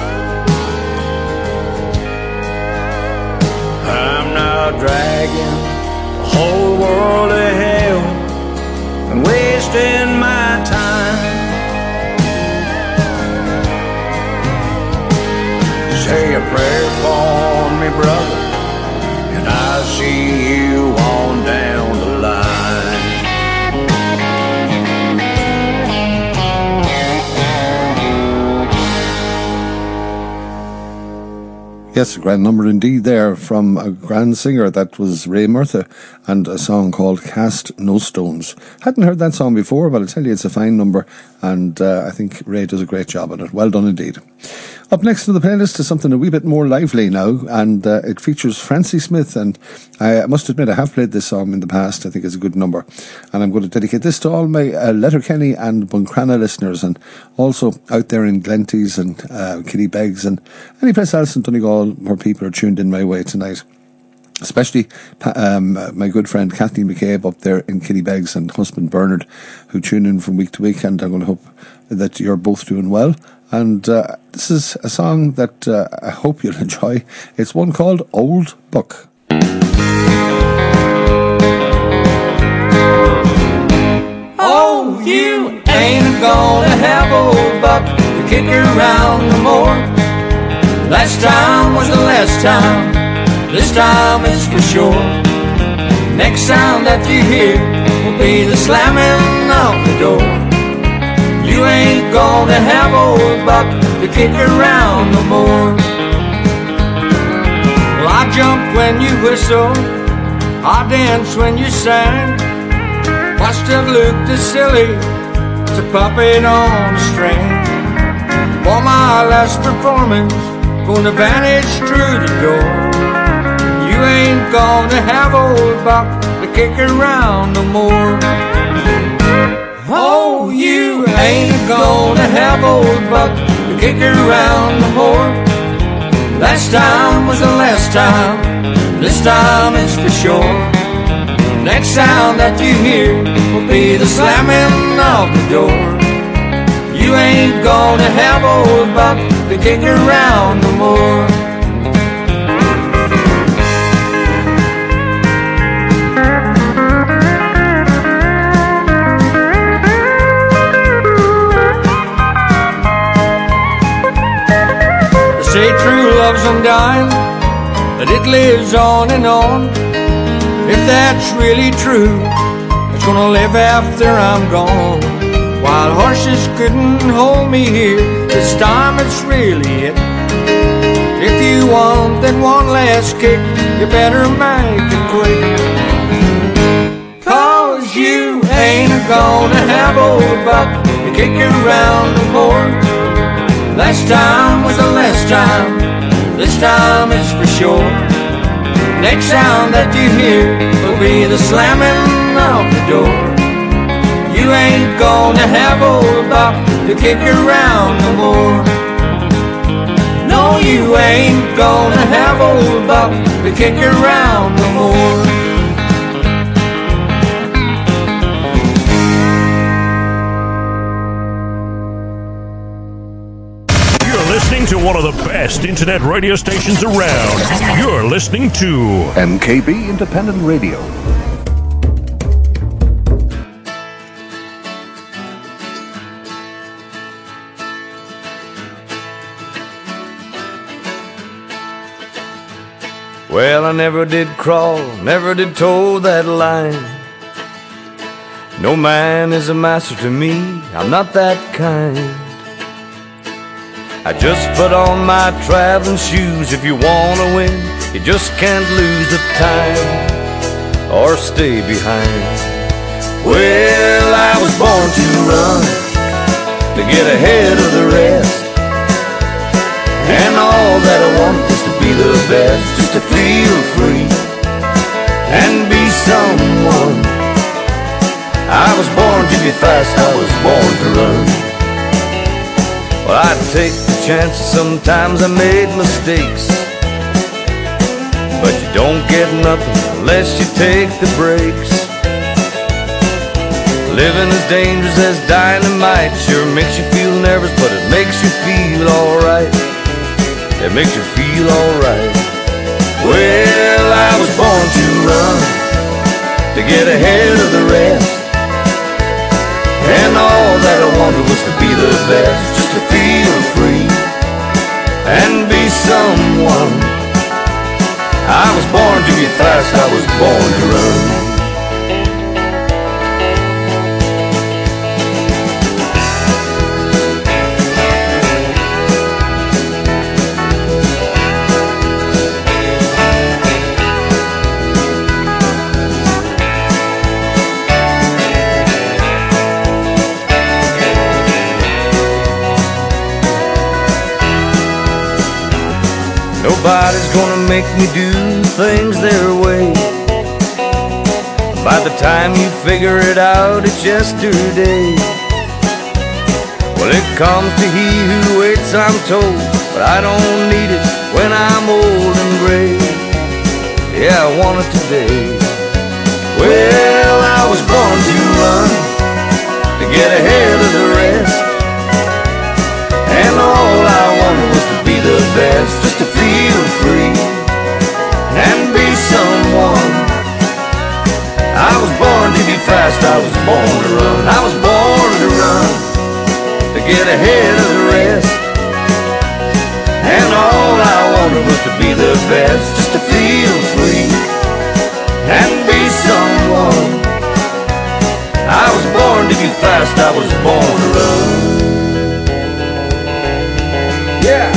S13: I'm not dragging the whole world to hell and wasting my time. Say a prayer for me, brother, and I'll see you on down the line.
S2: Yes, a grand number indeed there from a grand singer. That was Ray Murtha, and a song called Cast No Stones. Hadn't heard that song before, but I tell you, it's a fine number, and I think Ray does a great job on it. Well done indeed. Up next on the playlist is something a wee bit more lively now, and it features Francie Smith, and I must admit I have played this song in the past. I think it's a good number, and I'm going to dedicate this to all my Letterkenny and Buncrana listeners, and also out there in Glenties and Kinnybeggs and any place else in Donegal where people are tuned in my way tonight. Especially my good friend Kathleen McCabe up there in Kinnybeggs, and husband Bernard, who tune in from week to week, and I'm going to hope that you're both doing well. And this is a song that I hope you'll enjoy. It's one called Old Buck.
S13: Oh, you ain't gonna have old Buck to kick around no more. Last time was the last time, this time is for sure. Next sound that you hear will be the slamming of the door. You ain't gonna have old Buck to kick around no more. Well, I jump when you whistle, I dance when you sing. Watched it look too silly to puppet on a string. For my last performance, gonna vanish through the door. You ain't gonna have old Buck to kick around no more. Oh, you ain't gonna have old Buck to kick around no more. Last time was the last time, this time is for sure. Next sound that you hear will be the slamming of the door. You ain't gonna have old Buck to kick around no more. Say true love's undying, that it lives on and on. If that's really true, it's gonna live after I'm gone. Wild horses couldn't hold me here, this time it's really it. If you want that one last kick, you better make it quick. 'Cause you ain't gonna have old Buck to kick around no more. Last time was the last time, this time is for sure. Next sound that you hear will be the slamming of the door. You ain't gonna have old Buck to kick around no more. No, you ain't gonna have old Buck to kick around no more.
S17: You're listening to one of the best internet radio stations around. You're listening to
S2: MKB Independent Radio.
S13: Well, I never did crawl, never did toe that line. No man is a master to me, I'm not that kind. I just put on my traveling shoes. If you wanna win, you just can't lose the time or stay behind. Well, I was born to run, to get ahead of the rest. And all that I want is to be the best, just to feel free and be someone. I was born to be fast, I was born to run. Well, I'd take the chances, sometimes I made mistakes, but you don't get nothing unless you take the breaks. Living is dangerous as dynamite, sure makes you feel nervous, but it makes you feel alright. It makes you feel alright. Well, I was born to run, to get ahead of the rest. And all that I wanted was to be the best, just to feel free and be someone. I was born to be fast, I was born to run. Nobody's gonna make me do things their way. By the time you figure it out, it's yesterday. Well, it comes to he who waits, I'm told, but I don't need it when I'm old and gray. Yeah, I want it today. Well, I was born to run, to get ahead of the rest. And all I wanted was to be the best, just to feel free and be someone. I was born to be fast, I was born to run. I was born to run, to get ahead of the rest. And all I wanted was to be the best, just to feel free and be someone. I was born to be fast, I was born to run. Yeah.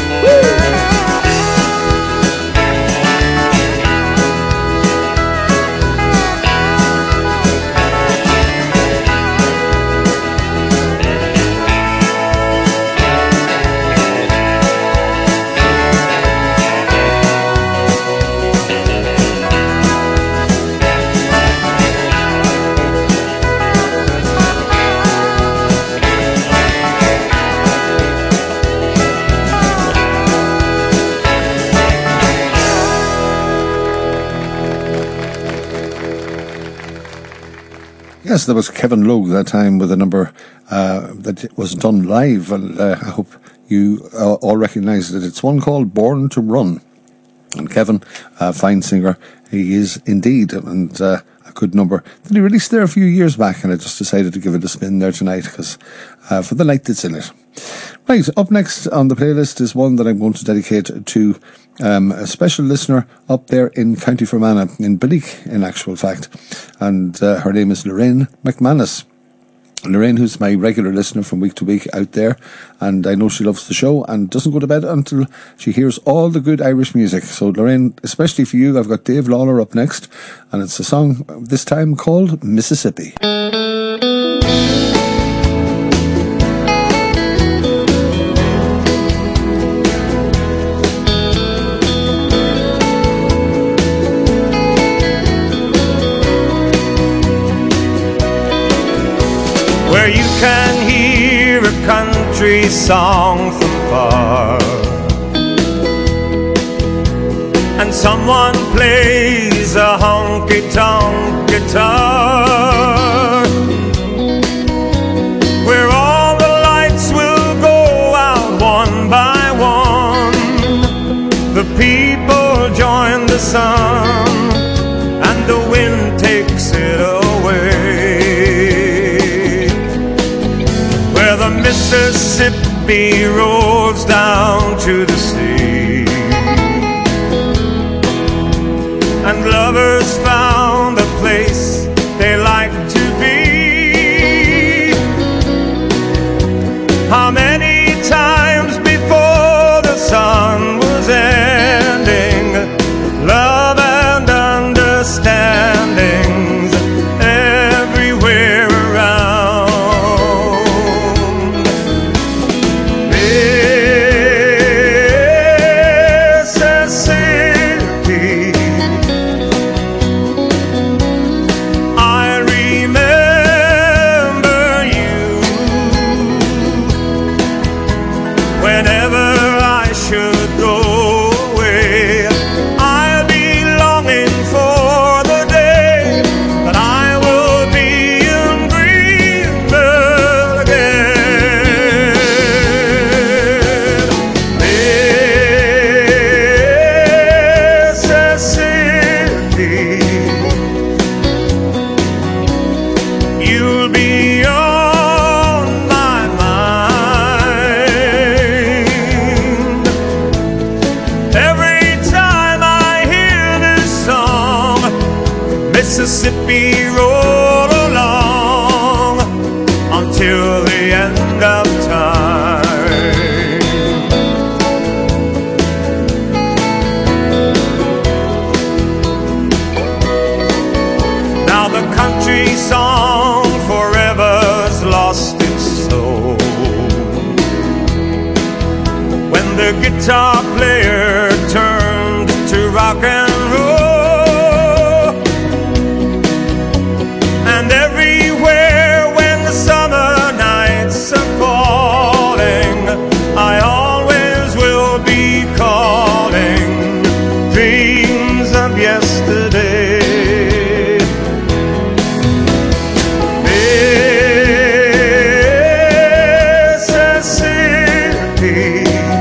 S2: Yes, that was Kevin Logue that time with a number that was done live, and I hope you all recognise that it's one called Born to Run. And Kevin, a fine singer, he is indeed, and a good number that he released there a few years back, and I just decided to give it a spin there tonight because for the night that's in it. Right, up next on the playlist is one that I'm going to dedicate to a special listener up there in County Fermanagh, in Billig in actual fact, and her name is Lorraine McManus. Lorraine, who's my regular listener from week to week out there, and I know she loves the show and doesn't go to bed until she hears all the good Irish music. So Lorraine, especially for you, I've got Dave Lawler up next, and it's a song this time called Mississippi.
S16: Where you can hear a country song from far, and someone plays a honky-tonk guitar, where all the lights will go out one by one, the people join the sun, and the wind takes it away. The Mississippi rolls down to the sea, and lovers found a place they like to be. How many times before the sun was ending, love and understandings everywhere around. Mississippi roll along until the end of time. Now the country song forever's lost its soul, when the guitar player turned to rock and roll. And everywhere when the summer nights are falling, I always will be calling dreams of yesterday. Mississippi,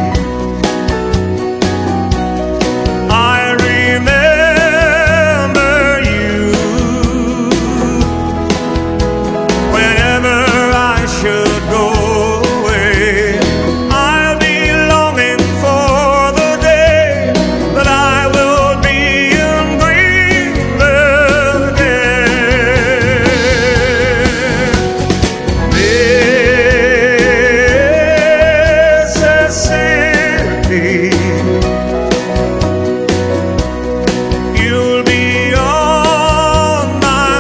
S16: I remember you. Whenever I should go away, I'll be longing for the day that I will be in Greenville again. Mississippi, you'll be on my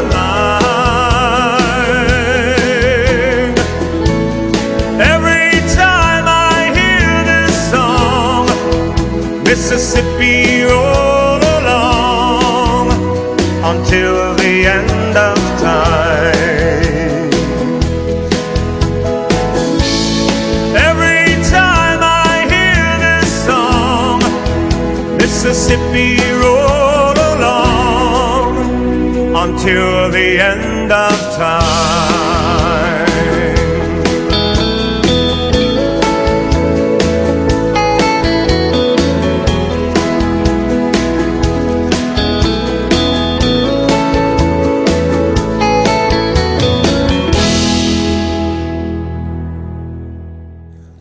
S16: mind. Every time I hear this song, Mississippi roll along until the end of time. Every time I hear this song, Mississippi roll along until the end of time.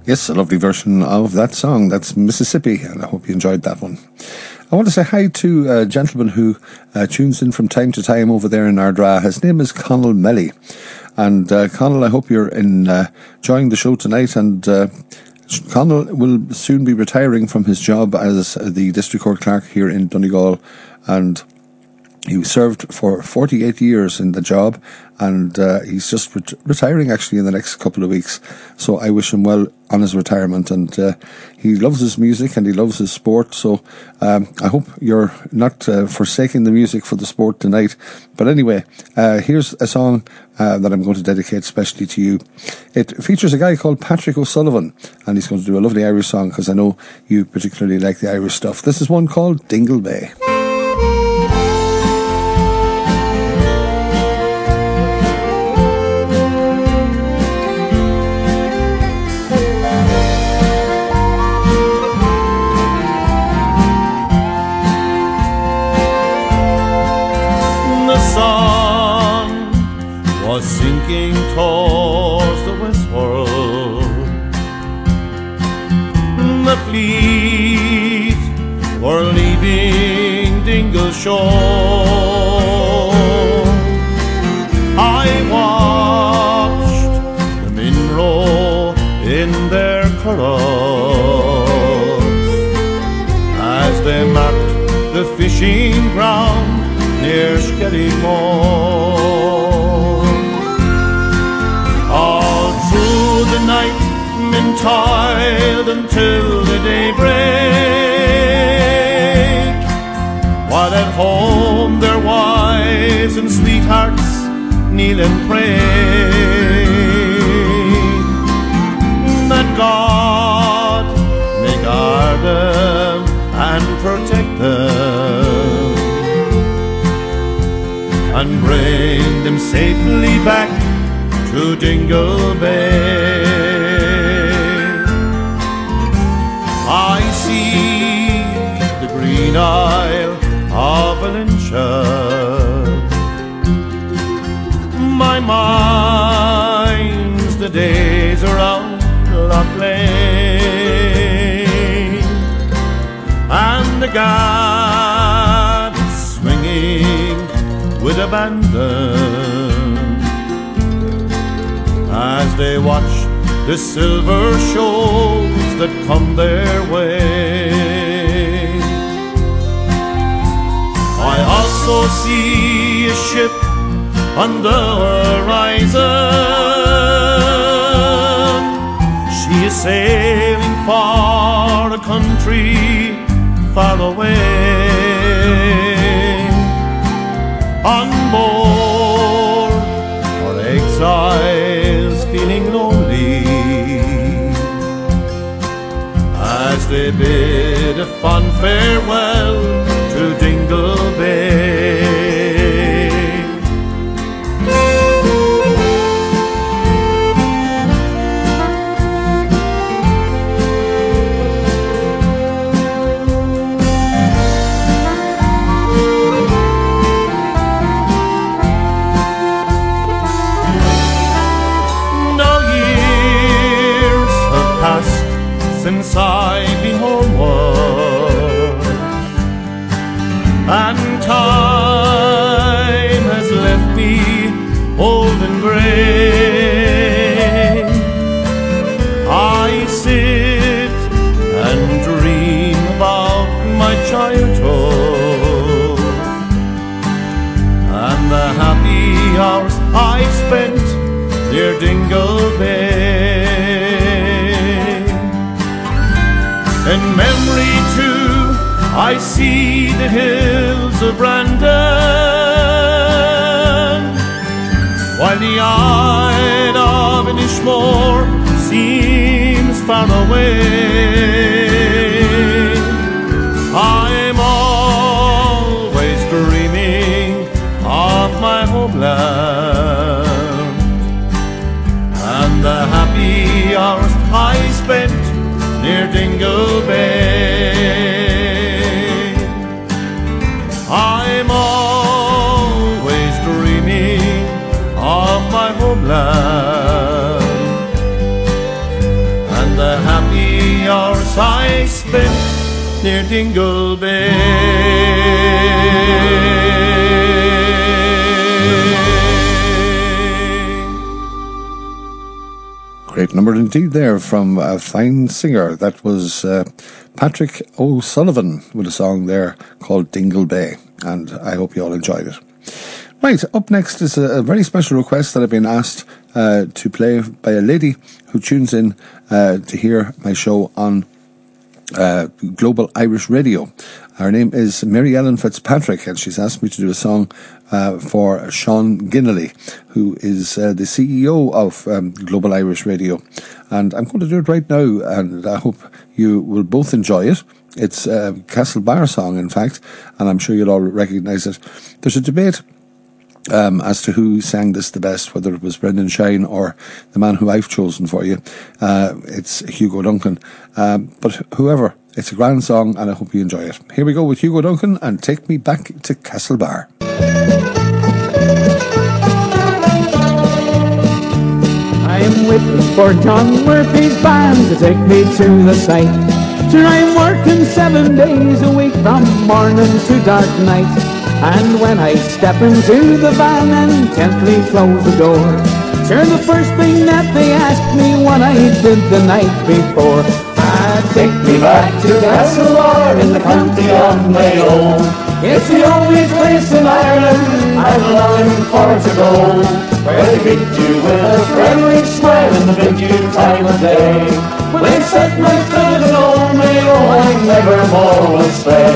S2: Yes, a lovely version of that song. That's Mississippi, and I hope you enjoyed that one. I want to say hi to a gentleman who tunes in from time to time over there in Ardra. His name is Conal Melly. And Conal, I hope you're enjoying the show tonight. And Conal will soon be retiring from his job as the District Court Clerk here in Donegal. And he served for 48 years in the job, and he's just retiring actually in the next couple of weeks. So I wish him well on his retirement, and he loves his music and he loves his sport. So I hope you're not forsaking the music for the sport tonight. But anyway, here's a song that I'm going to dedicate specially to you. It features a guy called Patrick O'Sullivan, and he's going to do a lovely Irish song because I know you particularly like the Irish stuff. This is one called Dingle Bay.
S5: Was sinking towards the westward. The fleet were leaving Dingle Shore. I watched the men row in their colours as they mapped the fishing ground near Skerrymore. The night men toiled until the daybreak, while at home their wives and sweethearts kneel and pray that God may guard them and protect them and bring them safely back to Dingle Bay. I see the green isle of Valentia. My mind's the days around Loch Lane, and the gads swinging with abandon as they watch the silver shoals that come their way. I also see a ship on the horizon. She is sailing for a country far away. On board are exiles feeling lonely as they bid a fond farewell to Dingle Bay. Since I've been homeward, and time has left me old and grey. I sit and dream about my childhood and the happy hours I spent near Dingle Bay. In memory too, I see the hills of Brandon, while the Isle of Inishmore seems far away. I'm always dreaming of my homeland and the happy hours I spent near Dingle Bay. I'm always dreaming of my homeland and
S8: and the happy hours I spent near Dingle Bay.
S2: Great number indeed there from a fine singer. That was Patrick O'Sullivan with a song there called Dingle Bay, and I hope you all enjoyed it. Right, up next is a very special request that I've been asked to play by a lady who tunes in to hear my show on Global Irish Radio. Her name is Mary Ellen Fitzpatrick, and she's asked me to do a song for Sean Ginnelly, who is the CEO of Global Irish Radio. And I'm going to do it right now, and I hope you will both enjoy it. It's a Castlebar song, in fact, and I'm sure you'll all recognise it. There's a debate as to who sang this the best, whether it was Brendan Shine or the man who I've chosen for you. It's Hugo Duncan. But whoever, it's a grand song, and I hope you enjoy it. Here we go with Hugo Duncan and Take Me Back to Castlebar.
S18: I'm waiting for John Murphy's band to take me to the site. Sure, I'm working 7 days a week from morning to dark night. And when I step into the van and gently close the door, sure, the first thing that they ask me what I did the night before. Take me back to Castlebar in the county of Mayo. It's the only place in Ireland I'm longing for to go, where they greet you with a friendly smile and the big you time of day. When I set my foot in old Mayo, I never more will stay.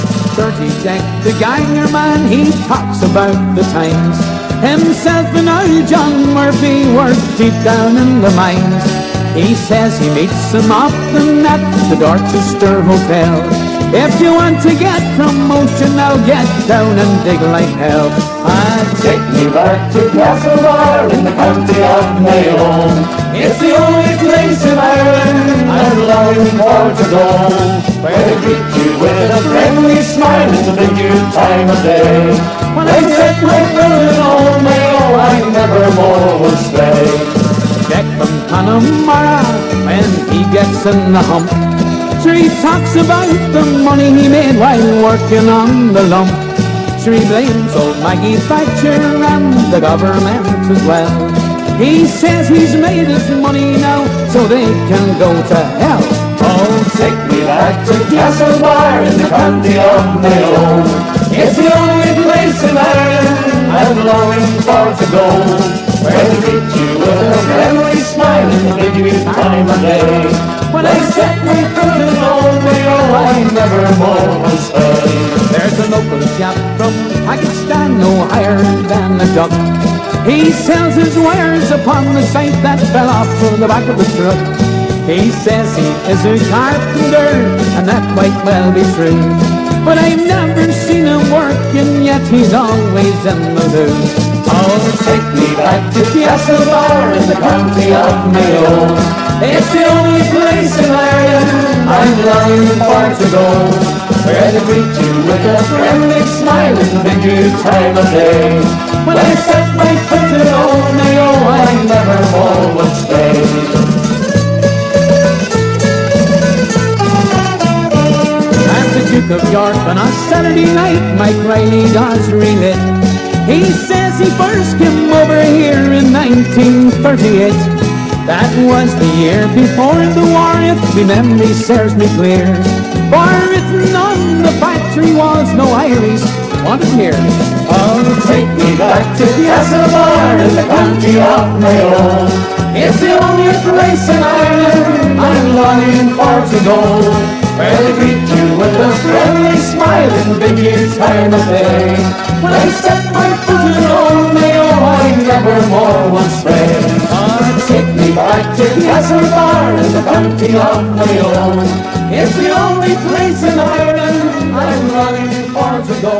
S18: 30 Jack, the ganger man, he talks about the times. Himself and I, John Murphy, worked deep down in the mines. He says he meets him often at the Dorchester Hotel. If you want to get promotion, now get down and dig like hell. Take me back to Castlebar in the county of Mayo. It's the only place in Ireland I'm longing for to go, where they greet you with a friendly smile and the big you time of day. When I set my foot in old Mayo, I never more will stay. Jack from Connemara, when he gets in the hump, sure, he talks about the money he made while working on the lump. Sure, he blames old Maggie Thatcher and the government as well. He says he's made his money now so they can go to hell. Oh, take me back to Castlebar in the county of Mayo. It's the only place in Ireland I'm longing for to go, where they greet you with a friendly smile and the big time of day. When I set my foot in old Mayo, I never more will stay. There's a local chap from Pakistan, no higher than a duck. He sells his wares upon the site that fell off from the back of the truck. He says he is a carpenter, and that might well be true, but I've never seen him working yet, he's always in the loo. Oh, take me back to Castlebar in the county of Mayo. It's the only place in Ireland I'm longing for to go, where they greet you with a friendly smile and the big you time of day. When I set my foot in old Mayo, I never more will stay. Duke of York on a Saturday night, Mike Riley does relate. He says he first came over here in 1938. That was the year before the war, if my memory serves me clear. For written on the factory walls, no Irish wanted here. Oh, take me back to Castlebar in the county of Mayo. It's the only place in Ireland I'm longing for to go, where they greet you with a friendly smile and bid you time of day. When I set my foot in old Mayo, I never more will stray. Oh, take me back to Castlebar in the county of Mayo. It's the only place in Ireland I'm longing for to go.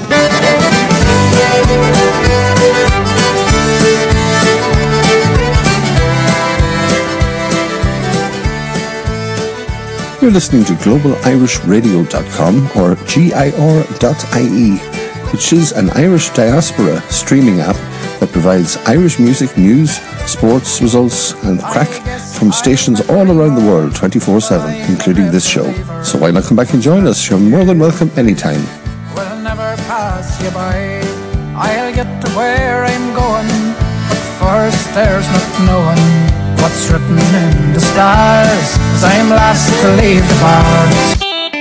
S2: You're listening to globalirishradio.com or GIR.ie, which is an Irish diaspora streaming app that provides Irish music, news, sports results and crack from stations all around the world 24/7, including this show. So why not come back and join us? You're more than welcome anytime.
S3: Will never pass you by. I'll get to where I'm going, but first there's not knowing what's written in the stars, as I'm last to leave the bars.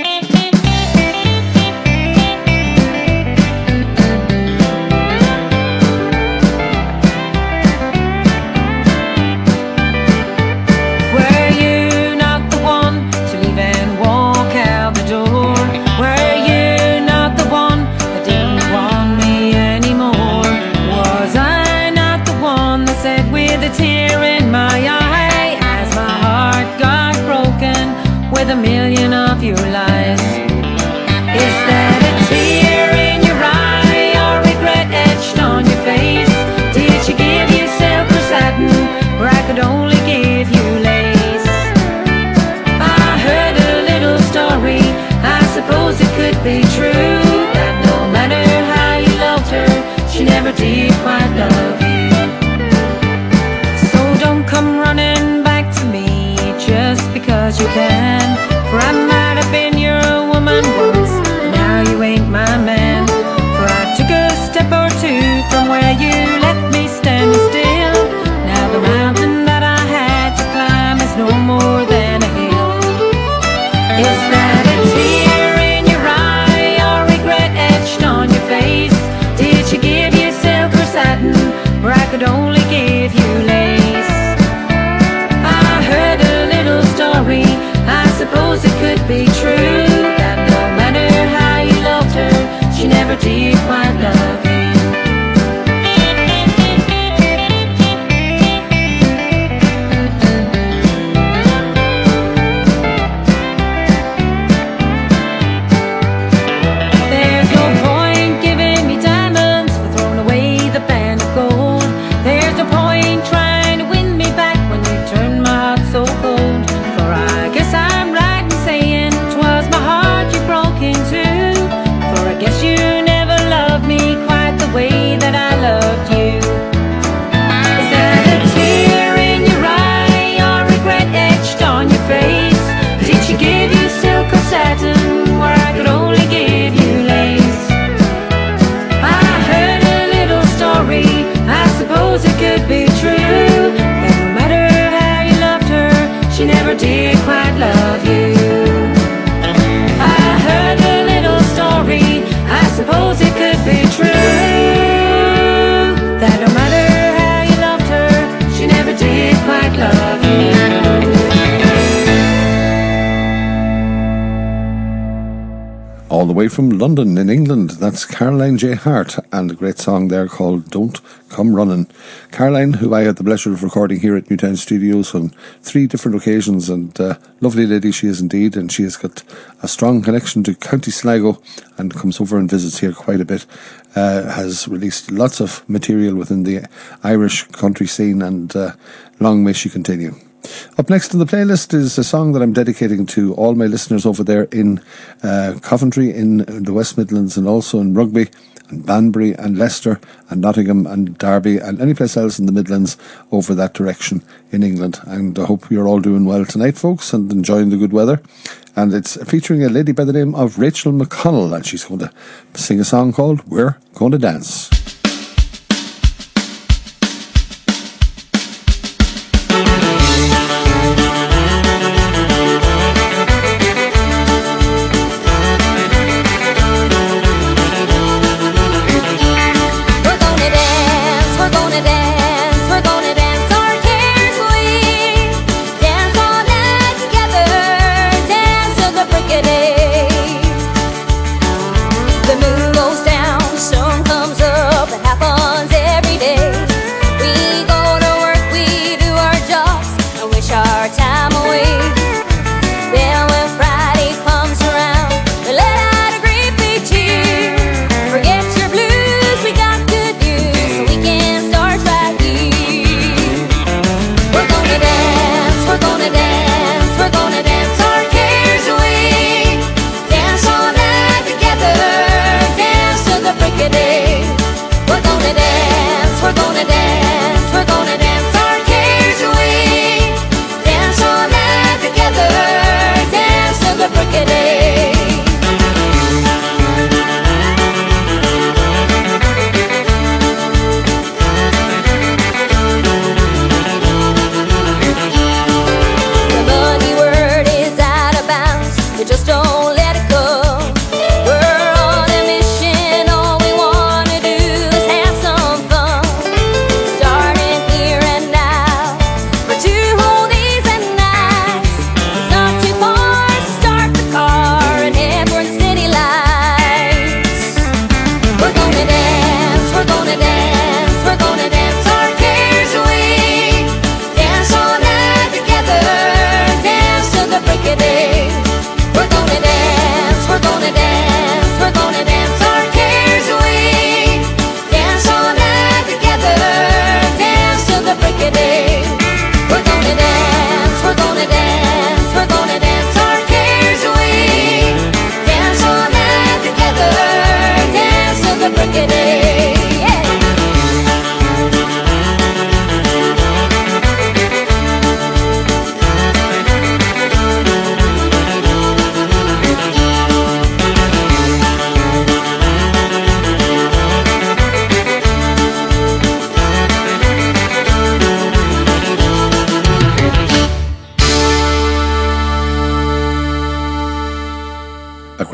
S7: A million of your lies. Is that a tear in your eye or regret etched on your face? Did you give yourself a satin where I could only give you lace? I heard a little story, I suppose it could be true, that no matter how you loved her, she never did quite love you. So don't come running back to me just because you can. For I might have been your woman once, now you ain't my man. For I took a step or two from where you left me standing still. Now the mountain that I had to climb is no more than a hill. Is that a tear in your eye or regret etched on your face? Did you give yourself a satin where I could only give you lace? I heard a little story, I suppose it could be true, that no matter how you loved her, she never did quite love you. There's no point giving me diamonds for throwing away the band of gold. There's no point trying to win me back when you turn my heart so cold. For I guess I'm right in saying 'twas my heart you broke into. For I guess you never loved me quite the way that I loved you. Is that a tear in your eye or regret etched on your face? Did you give you silk or satin where I could only give you lace? I heard a little story, I suppose it could be true, that no matter how you loved her, she never did quite love you. I heard a little story, I suppose it could be true, that no matter how you loved her, she never did quite love you.
S2: All the way from London in England, that's Caroline J. Hart, and a great song there called Don't Come Running. Caroline, who I had the pleasure of recording here at Newtown Studios on 3 different occasions, and lovely lady she is indeed, and she has got a strong connection to County Sligo and comes over and visits here quite a bit. Has released lots of material within the Irish country scene, and long may she continue. Up next on the playlist is a song that I'm dedicating to all my listeners over there in Coventry, in the West Midlands, and also in Rugby and Banbury and Leicester and Nottingham and Derby and any place else in the Midlands over that direction in England. And I hope you're all doing well tonight, folks, and enjoying the good weather. And it's featuring a lady by the name of Rachel McConnell, and she's going to sing a song called We're Going to Dance.
S11: The moon goes down, sun comes up,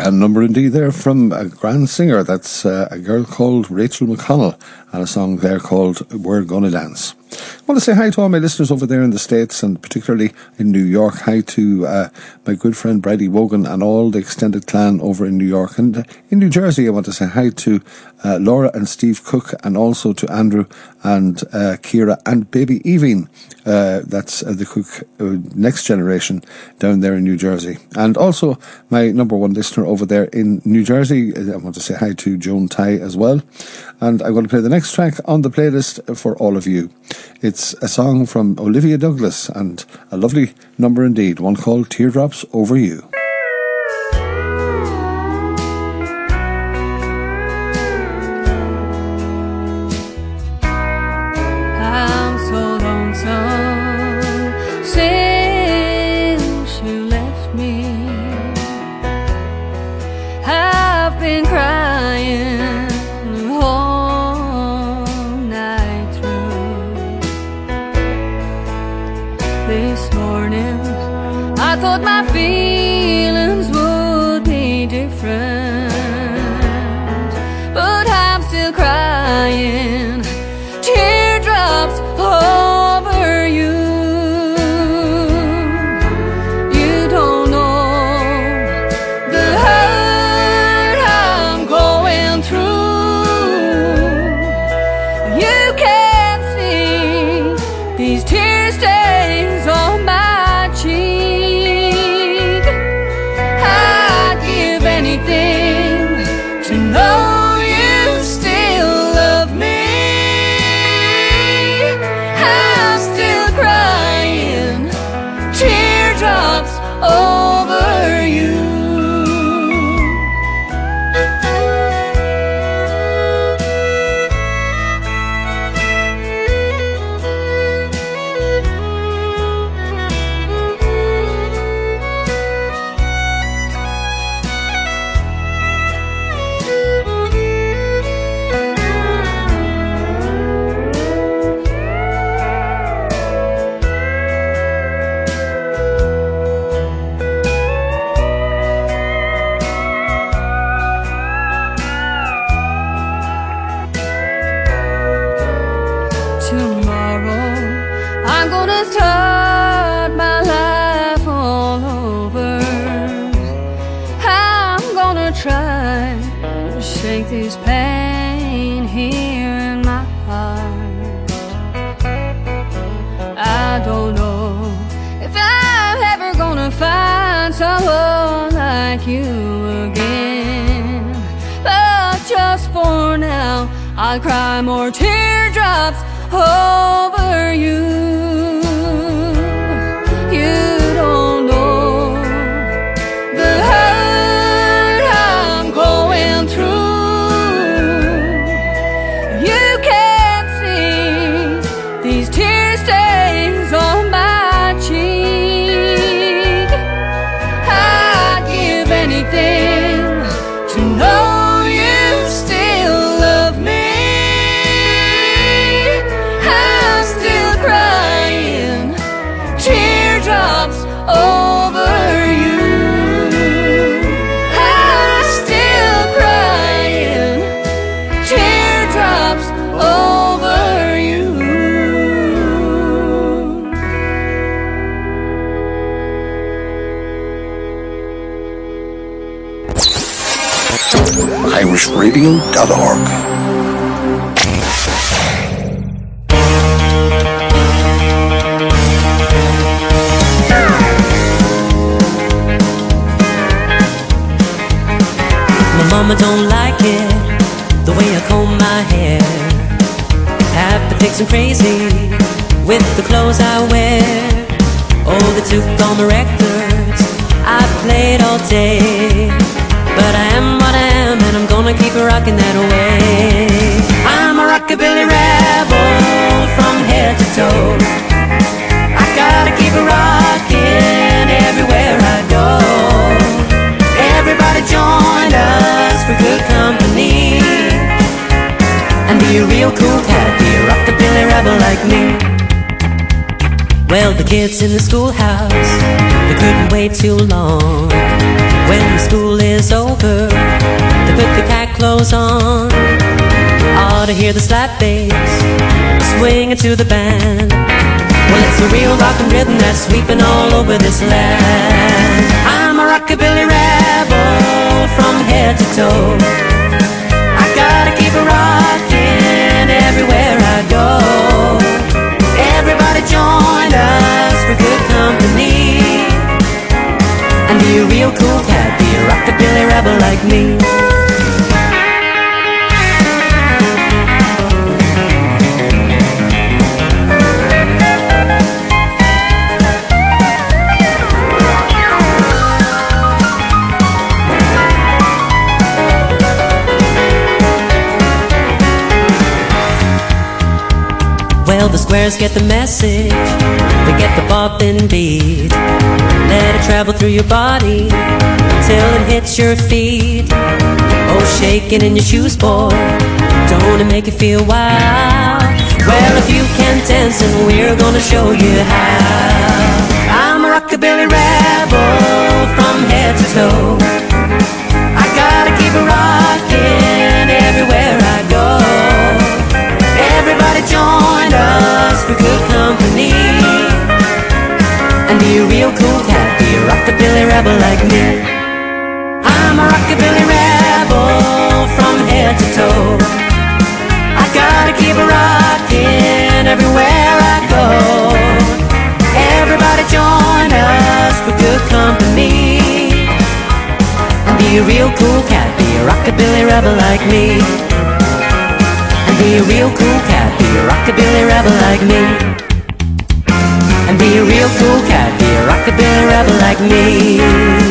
S2: A number indeed there from a grand singer. That's a girl called Rachel McConnell, and a song there called We're Gonna Dance. I want to say hi to all my listeners over there in the States, and particularly in New York. Hi to my good friend Brady Wogan and all the extended clan over in New York. And in New Jersey, I want to say hi to Laura and Steve Cook, and also to Andrew and Kira and baby Evine. That's the Cook Next Generation down there in New Jersey. And also my number one listener over there in New Jersey. I want to say hi to Joan Ty as well. And I'm going to play the next track on the playlist for all of you. It's a song from Olivia Douglas, and a lovely number indeed, one called Teardrops Over You.
S7: I'm so lonesome since you left me. I've been crying all night through. This morning I thought my feelings would be different, but I'm still crying teardrops over you. You don't know the hurt I'm going through. You can't see these tear stains on my cheek. I'd give anything to know you still love me. I'm still crying teardrops over you. Tomorrow I'm gonna start my life all over. I'm gonna try to shake this pain here in my heart. I don't know if I'm ever gonna find someone like you again, but just for now I'll cry more teardrops over you. You don't know the hurt I'm going through. You can't see these tear stains on my cheek. I'd give anything to know you still love me. I'm still crying teardrops over you. I'm still crying teardrops over you.
S2: irishradio.org.
S12: My mama don't like it, the way I comb my hair. Have been fixing crazy with the clothes I wear. Oh, they took all my records, I played all day. But I am what I am, and I'm gonna keep rocking that way. I'm a rockabilly rebel from head to toe. I gotta keep rocking everywhere I go. Everybody join us for good company, and be a real cool cat, be a rockabilly rebel like me. Well, the kids in the schoolhouse, they couldn't wait too long. When school is over, they put the cat clothes on. Ought to hear the slap bass swinging to the band. Well, it's a real rockin' rhythm that's sweeping all over this land. I'm a rockabilly rebel from head to toe. I gotta keep it rockin' everywhere I go. Everybody join us for good company, and be a real cool cat, be a rockabilly rebel like me. Well, the squares get the message, they get the bopping beat. Let it travel through your body till it hits your feet. Oh, shaking in your shoes, boy, don't it make you feel wild? Well, if you can dance, then we're gonna show you how. I'm a rockabilly rebel from head to toe. I gotta keep it rocking everywhere I go. Everybody join us for good company, and be a real cool cat, be a rockabilly rebel like me. I'm a rockabilly rebel from head to toe. I gotta keep it rocking everywhere I go. Everybody join us for good company, and be a real cool cat, be a rockabilly rebel like me. Be a real cool cat, be a rockabilly rebel like me. And be a real cool cat, be a rockabilly rebel like me.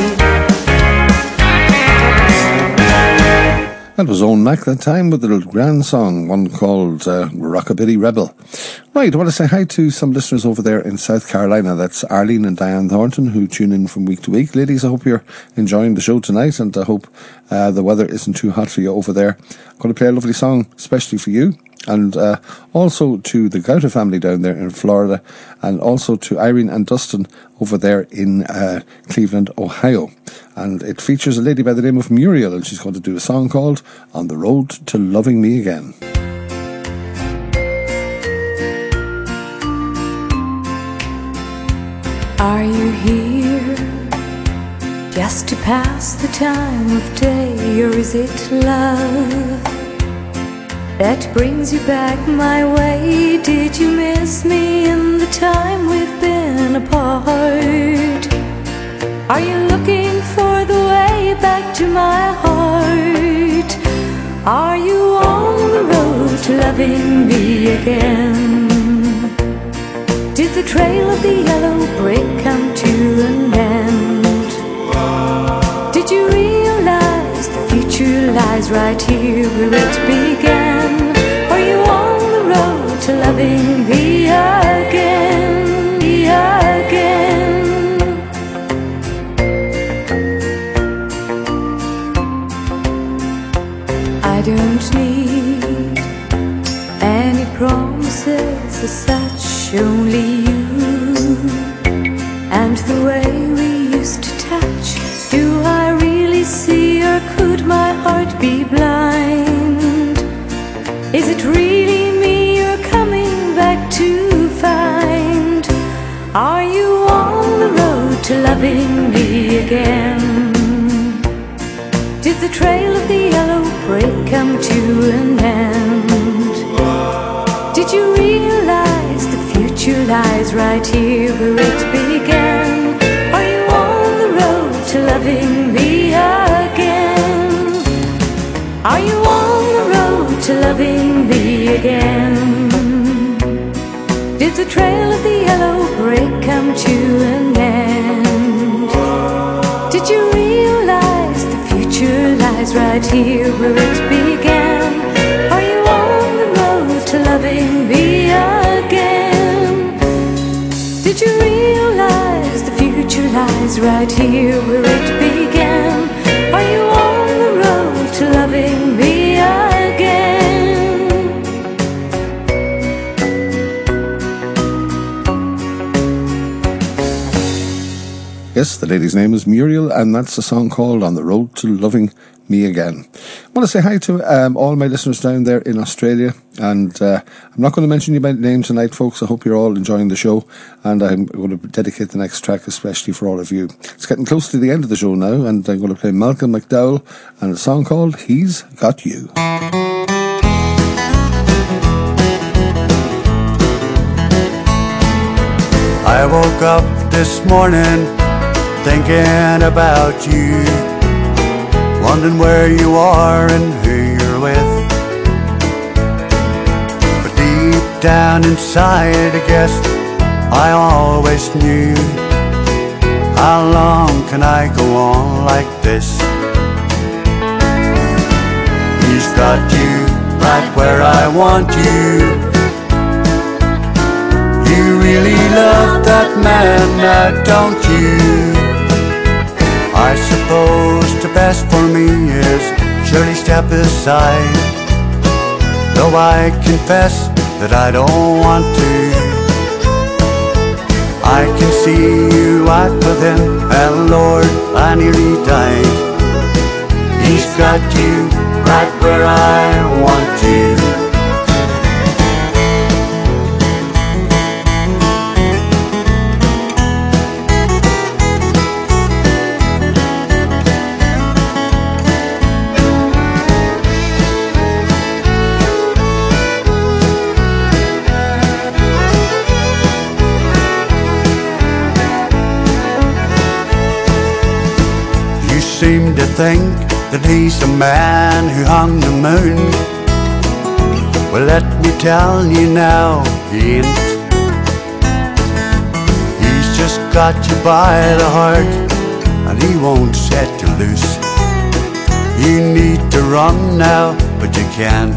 S2: That was Owen Mac that time with a little grand song, one called Rockabilly Rebel. Right, I want to say hi to some listeners over there in South Carolina. That's Arlene and Diane Thornton, who tune in from week to week. Ladies, I hope you're enjoying the show tonight, and I hope the weather isn't too hot for you over there. I'm going to play a lovely song especially for you, and also to the Gouta family down there in Florida, and also to Irene and Dustin over there in Cleveland, Ohio. And it features a lady by the name of Muriel, and she's going to do a song called On the Road to Loving Me Again.
S7: Are you here just to pass the time of day, or is it love that brings you back my way? Did you miss me in the time we've been apart? Are you looking for the way back to my heart? Are you on the road to loving me again? Did the trail of the yellow brick come to an end? Did you realize the future lies right here where it began? Are you on the road to loving me again? Me again? I don't need any promises as such, only you and the way we used to touch. Do I really see, or could my heart be blind? Is it really me you're coming back to find? Are you on the road to loving me again? Did the trail of the yellow brick come to an end? Did you realize the future lies right here where it began? Are you on the road to loving me again? Are you on the road to loving me again? Did the trail of the yellow brick come to an end? Did you realize the future lies right here where it began? Are you on the road to loving me again? Did you realize the future lies right here where it began? Are you on the road to loving me again?
S2: Yes, the lady's name is Muriel, and that's a song called On the Road to Loving Me Again. I want to say hi to all my listeners down there in Australia, and I'm not going to mention you by name tonight, folks. I hope you're all enjoying the show, and I'm going to dedicate the next track especially for all of you. It's getting close to the end of the show now, and I'm going to play Malcolm McDowell and a song called He's Got You.
S19: I woke up this morning thinking about you, wondering where you are and who you're with. But deep down inside, I guess I always knew, how long can I go on like this? He's got you right where I want you. You really love that man, now don't you? I suppose the best for me is surely step aside, though I confess that I don't want to. I can see you out with him, and Lord, I nearly died. He's got you right where I want you. Seem to think that he's the man who hung the moon. Well, let me tell you now, he ain't. He's just got you by the heart, and he won't set you loose. You need to run now, but you can't.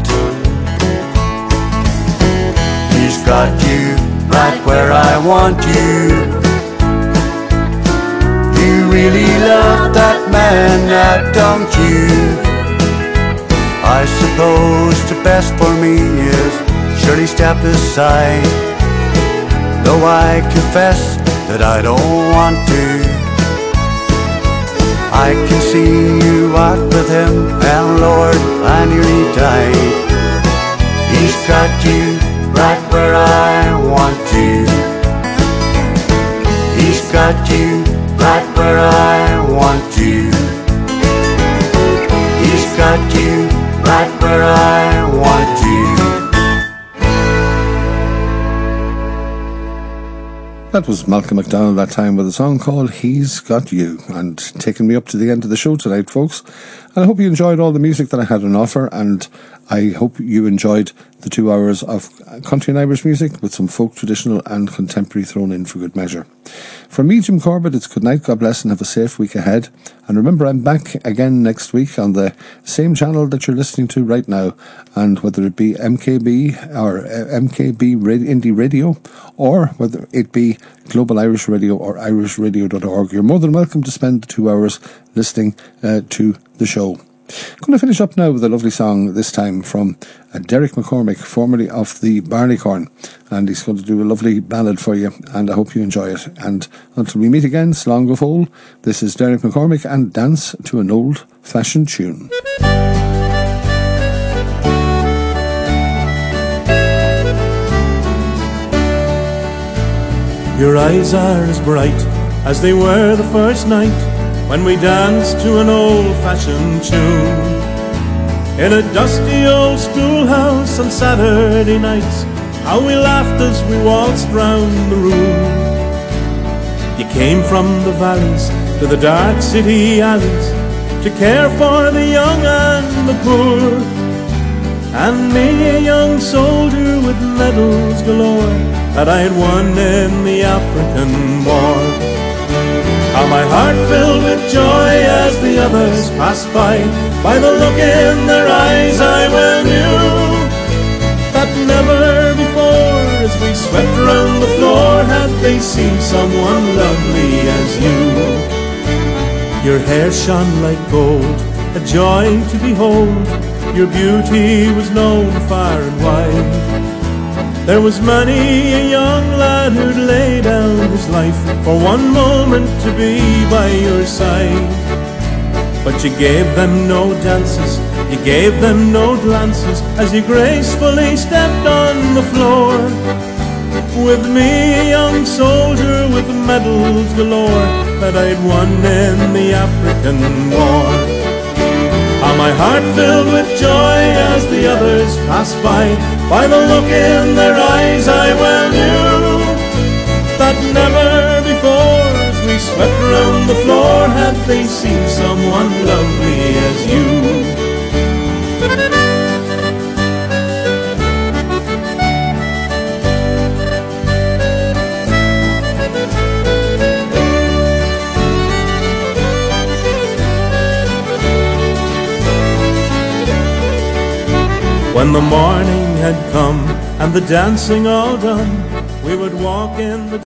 S19: He's got you right where I want you. You really love that man, now don't you? I suppose the best for me is surely step aside, though I confess that I don't want to. I can see you out with him, and Lord, I nearly died. He's got you right where I want you. He's got you right where I want you. He's got you right where I want you.
S2: That was Malcolm McDowell that time with a song called He's Got You, and taking me up to the end of the show tonight, folks. And I hope you enjoyed all the music that I had on offer, and I hope you enjoyed the 2 hours of country and Irish music with some folk, traditional and contemporary thrown in for good measure. From me, Jim Corbett, it's good night, God bless, and have a safe week ahead. And remember, I'm back again next week on the same channel that you're listening to right now, and whether it be MKB or MKB Indie Radio, or whether it be Global Irish Radio or irishradio.org, you're more than welcome to spend the 2 hours listening to the show. I'm going to finish up now with a lovely song, this time from Derek McCormick, formerly of the Barleycorn, and he's going to do a lovely ballad for you, and I hope you enjoy it. And until we meet again, slán go fóill, this is Derek McCormick and Dance to an Old-Fashioned Tune.
S5: Your eyes are as bright as they were the first night when we danced to an old-fashioned tune in a dusty old schoolhouse on Saturday nights. How we laughed as we waltzed round the room. You came from the valleys to the dark city alleys to care for the young and the poor, and me, a young soldier with medals galore that I had won in the African War. How my heart filled with joy as the others passed by the look in their eyes I well knew that never before, as we swept around the floor, had they seen someone lovely as you. Your hair shone like gold, a joy to behold. Your beauty was known far and wide.
S20: There was many a young lad who'd lay down his life for one moment to be by your side. But you gave them no dances, you gave them no glances as you gracefully stepped on the floor. With me, a young soldier with medals galore that I'd won in the African War. How my heart filled with joy as the others passed by the look in their eyes I well knew that never before as we swept round the floor had they seen someone lovely as you. When the morning had come and the dancing all done, we would walk in the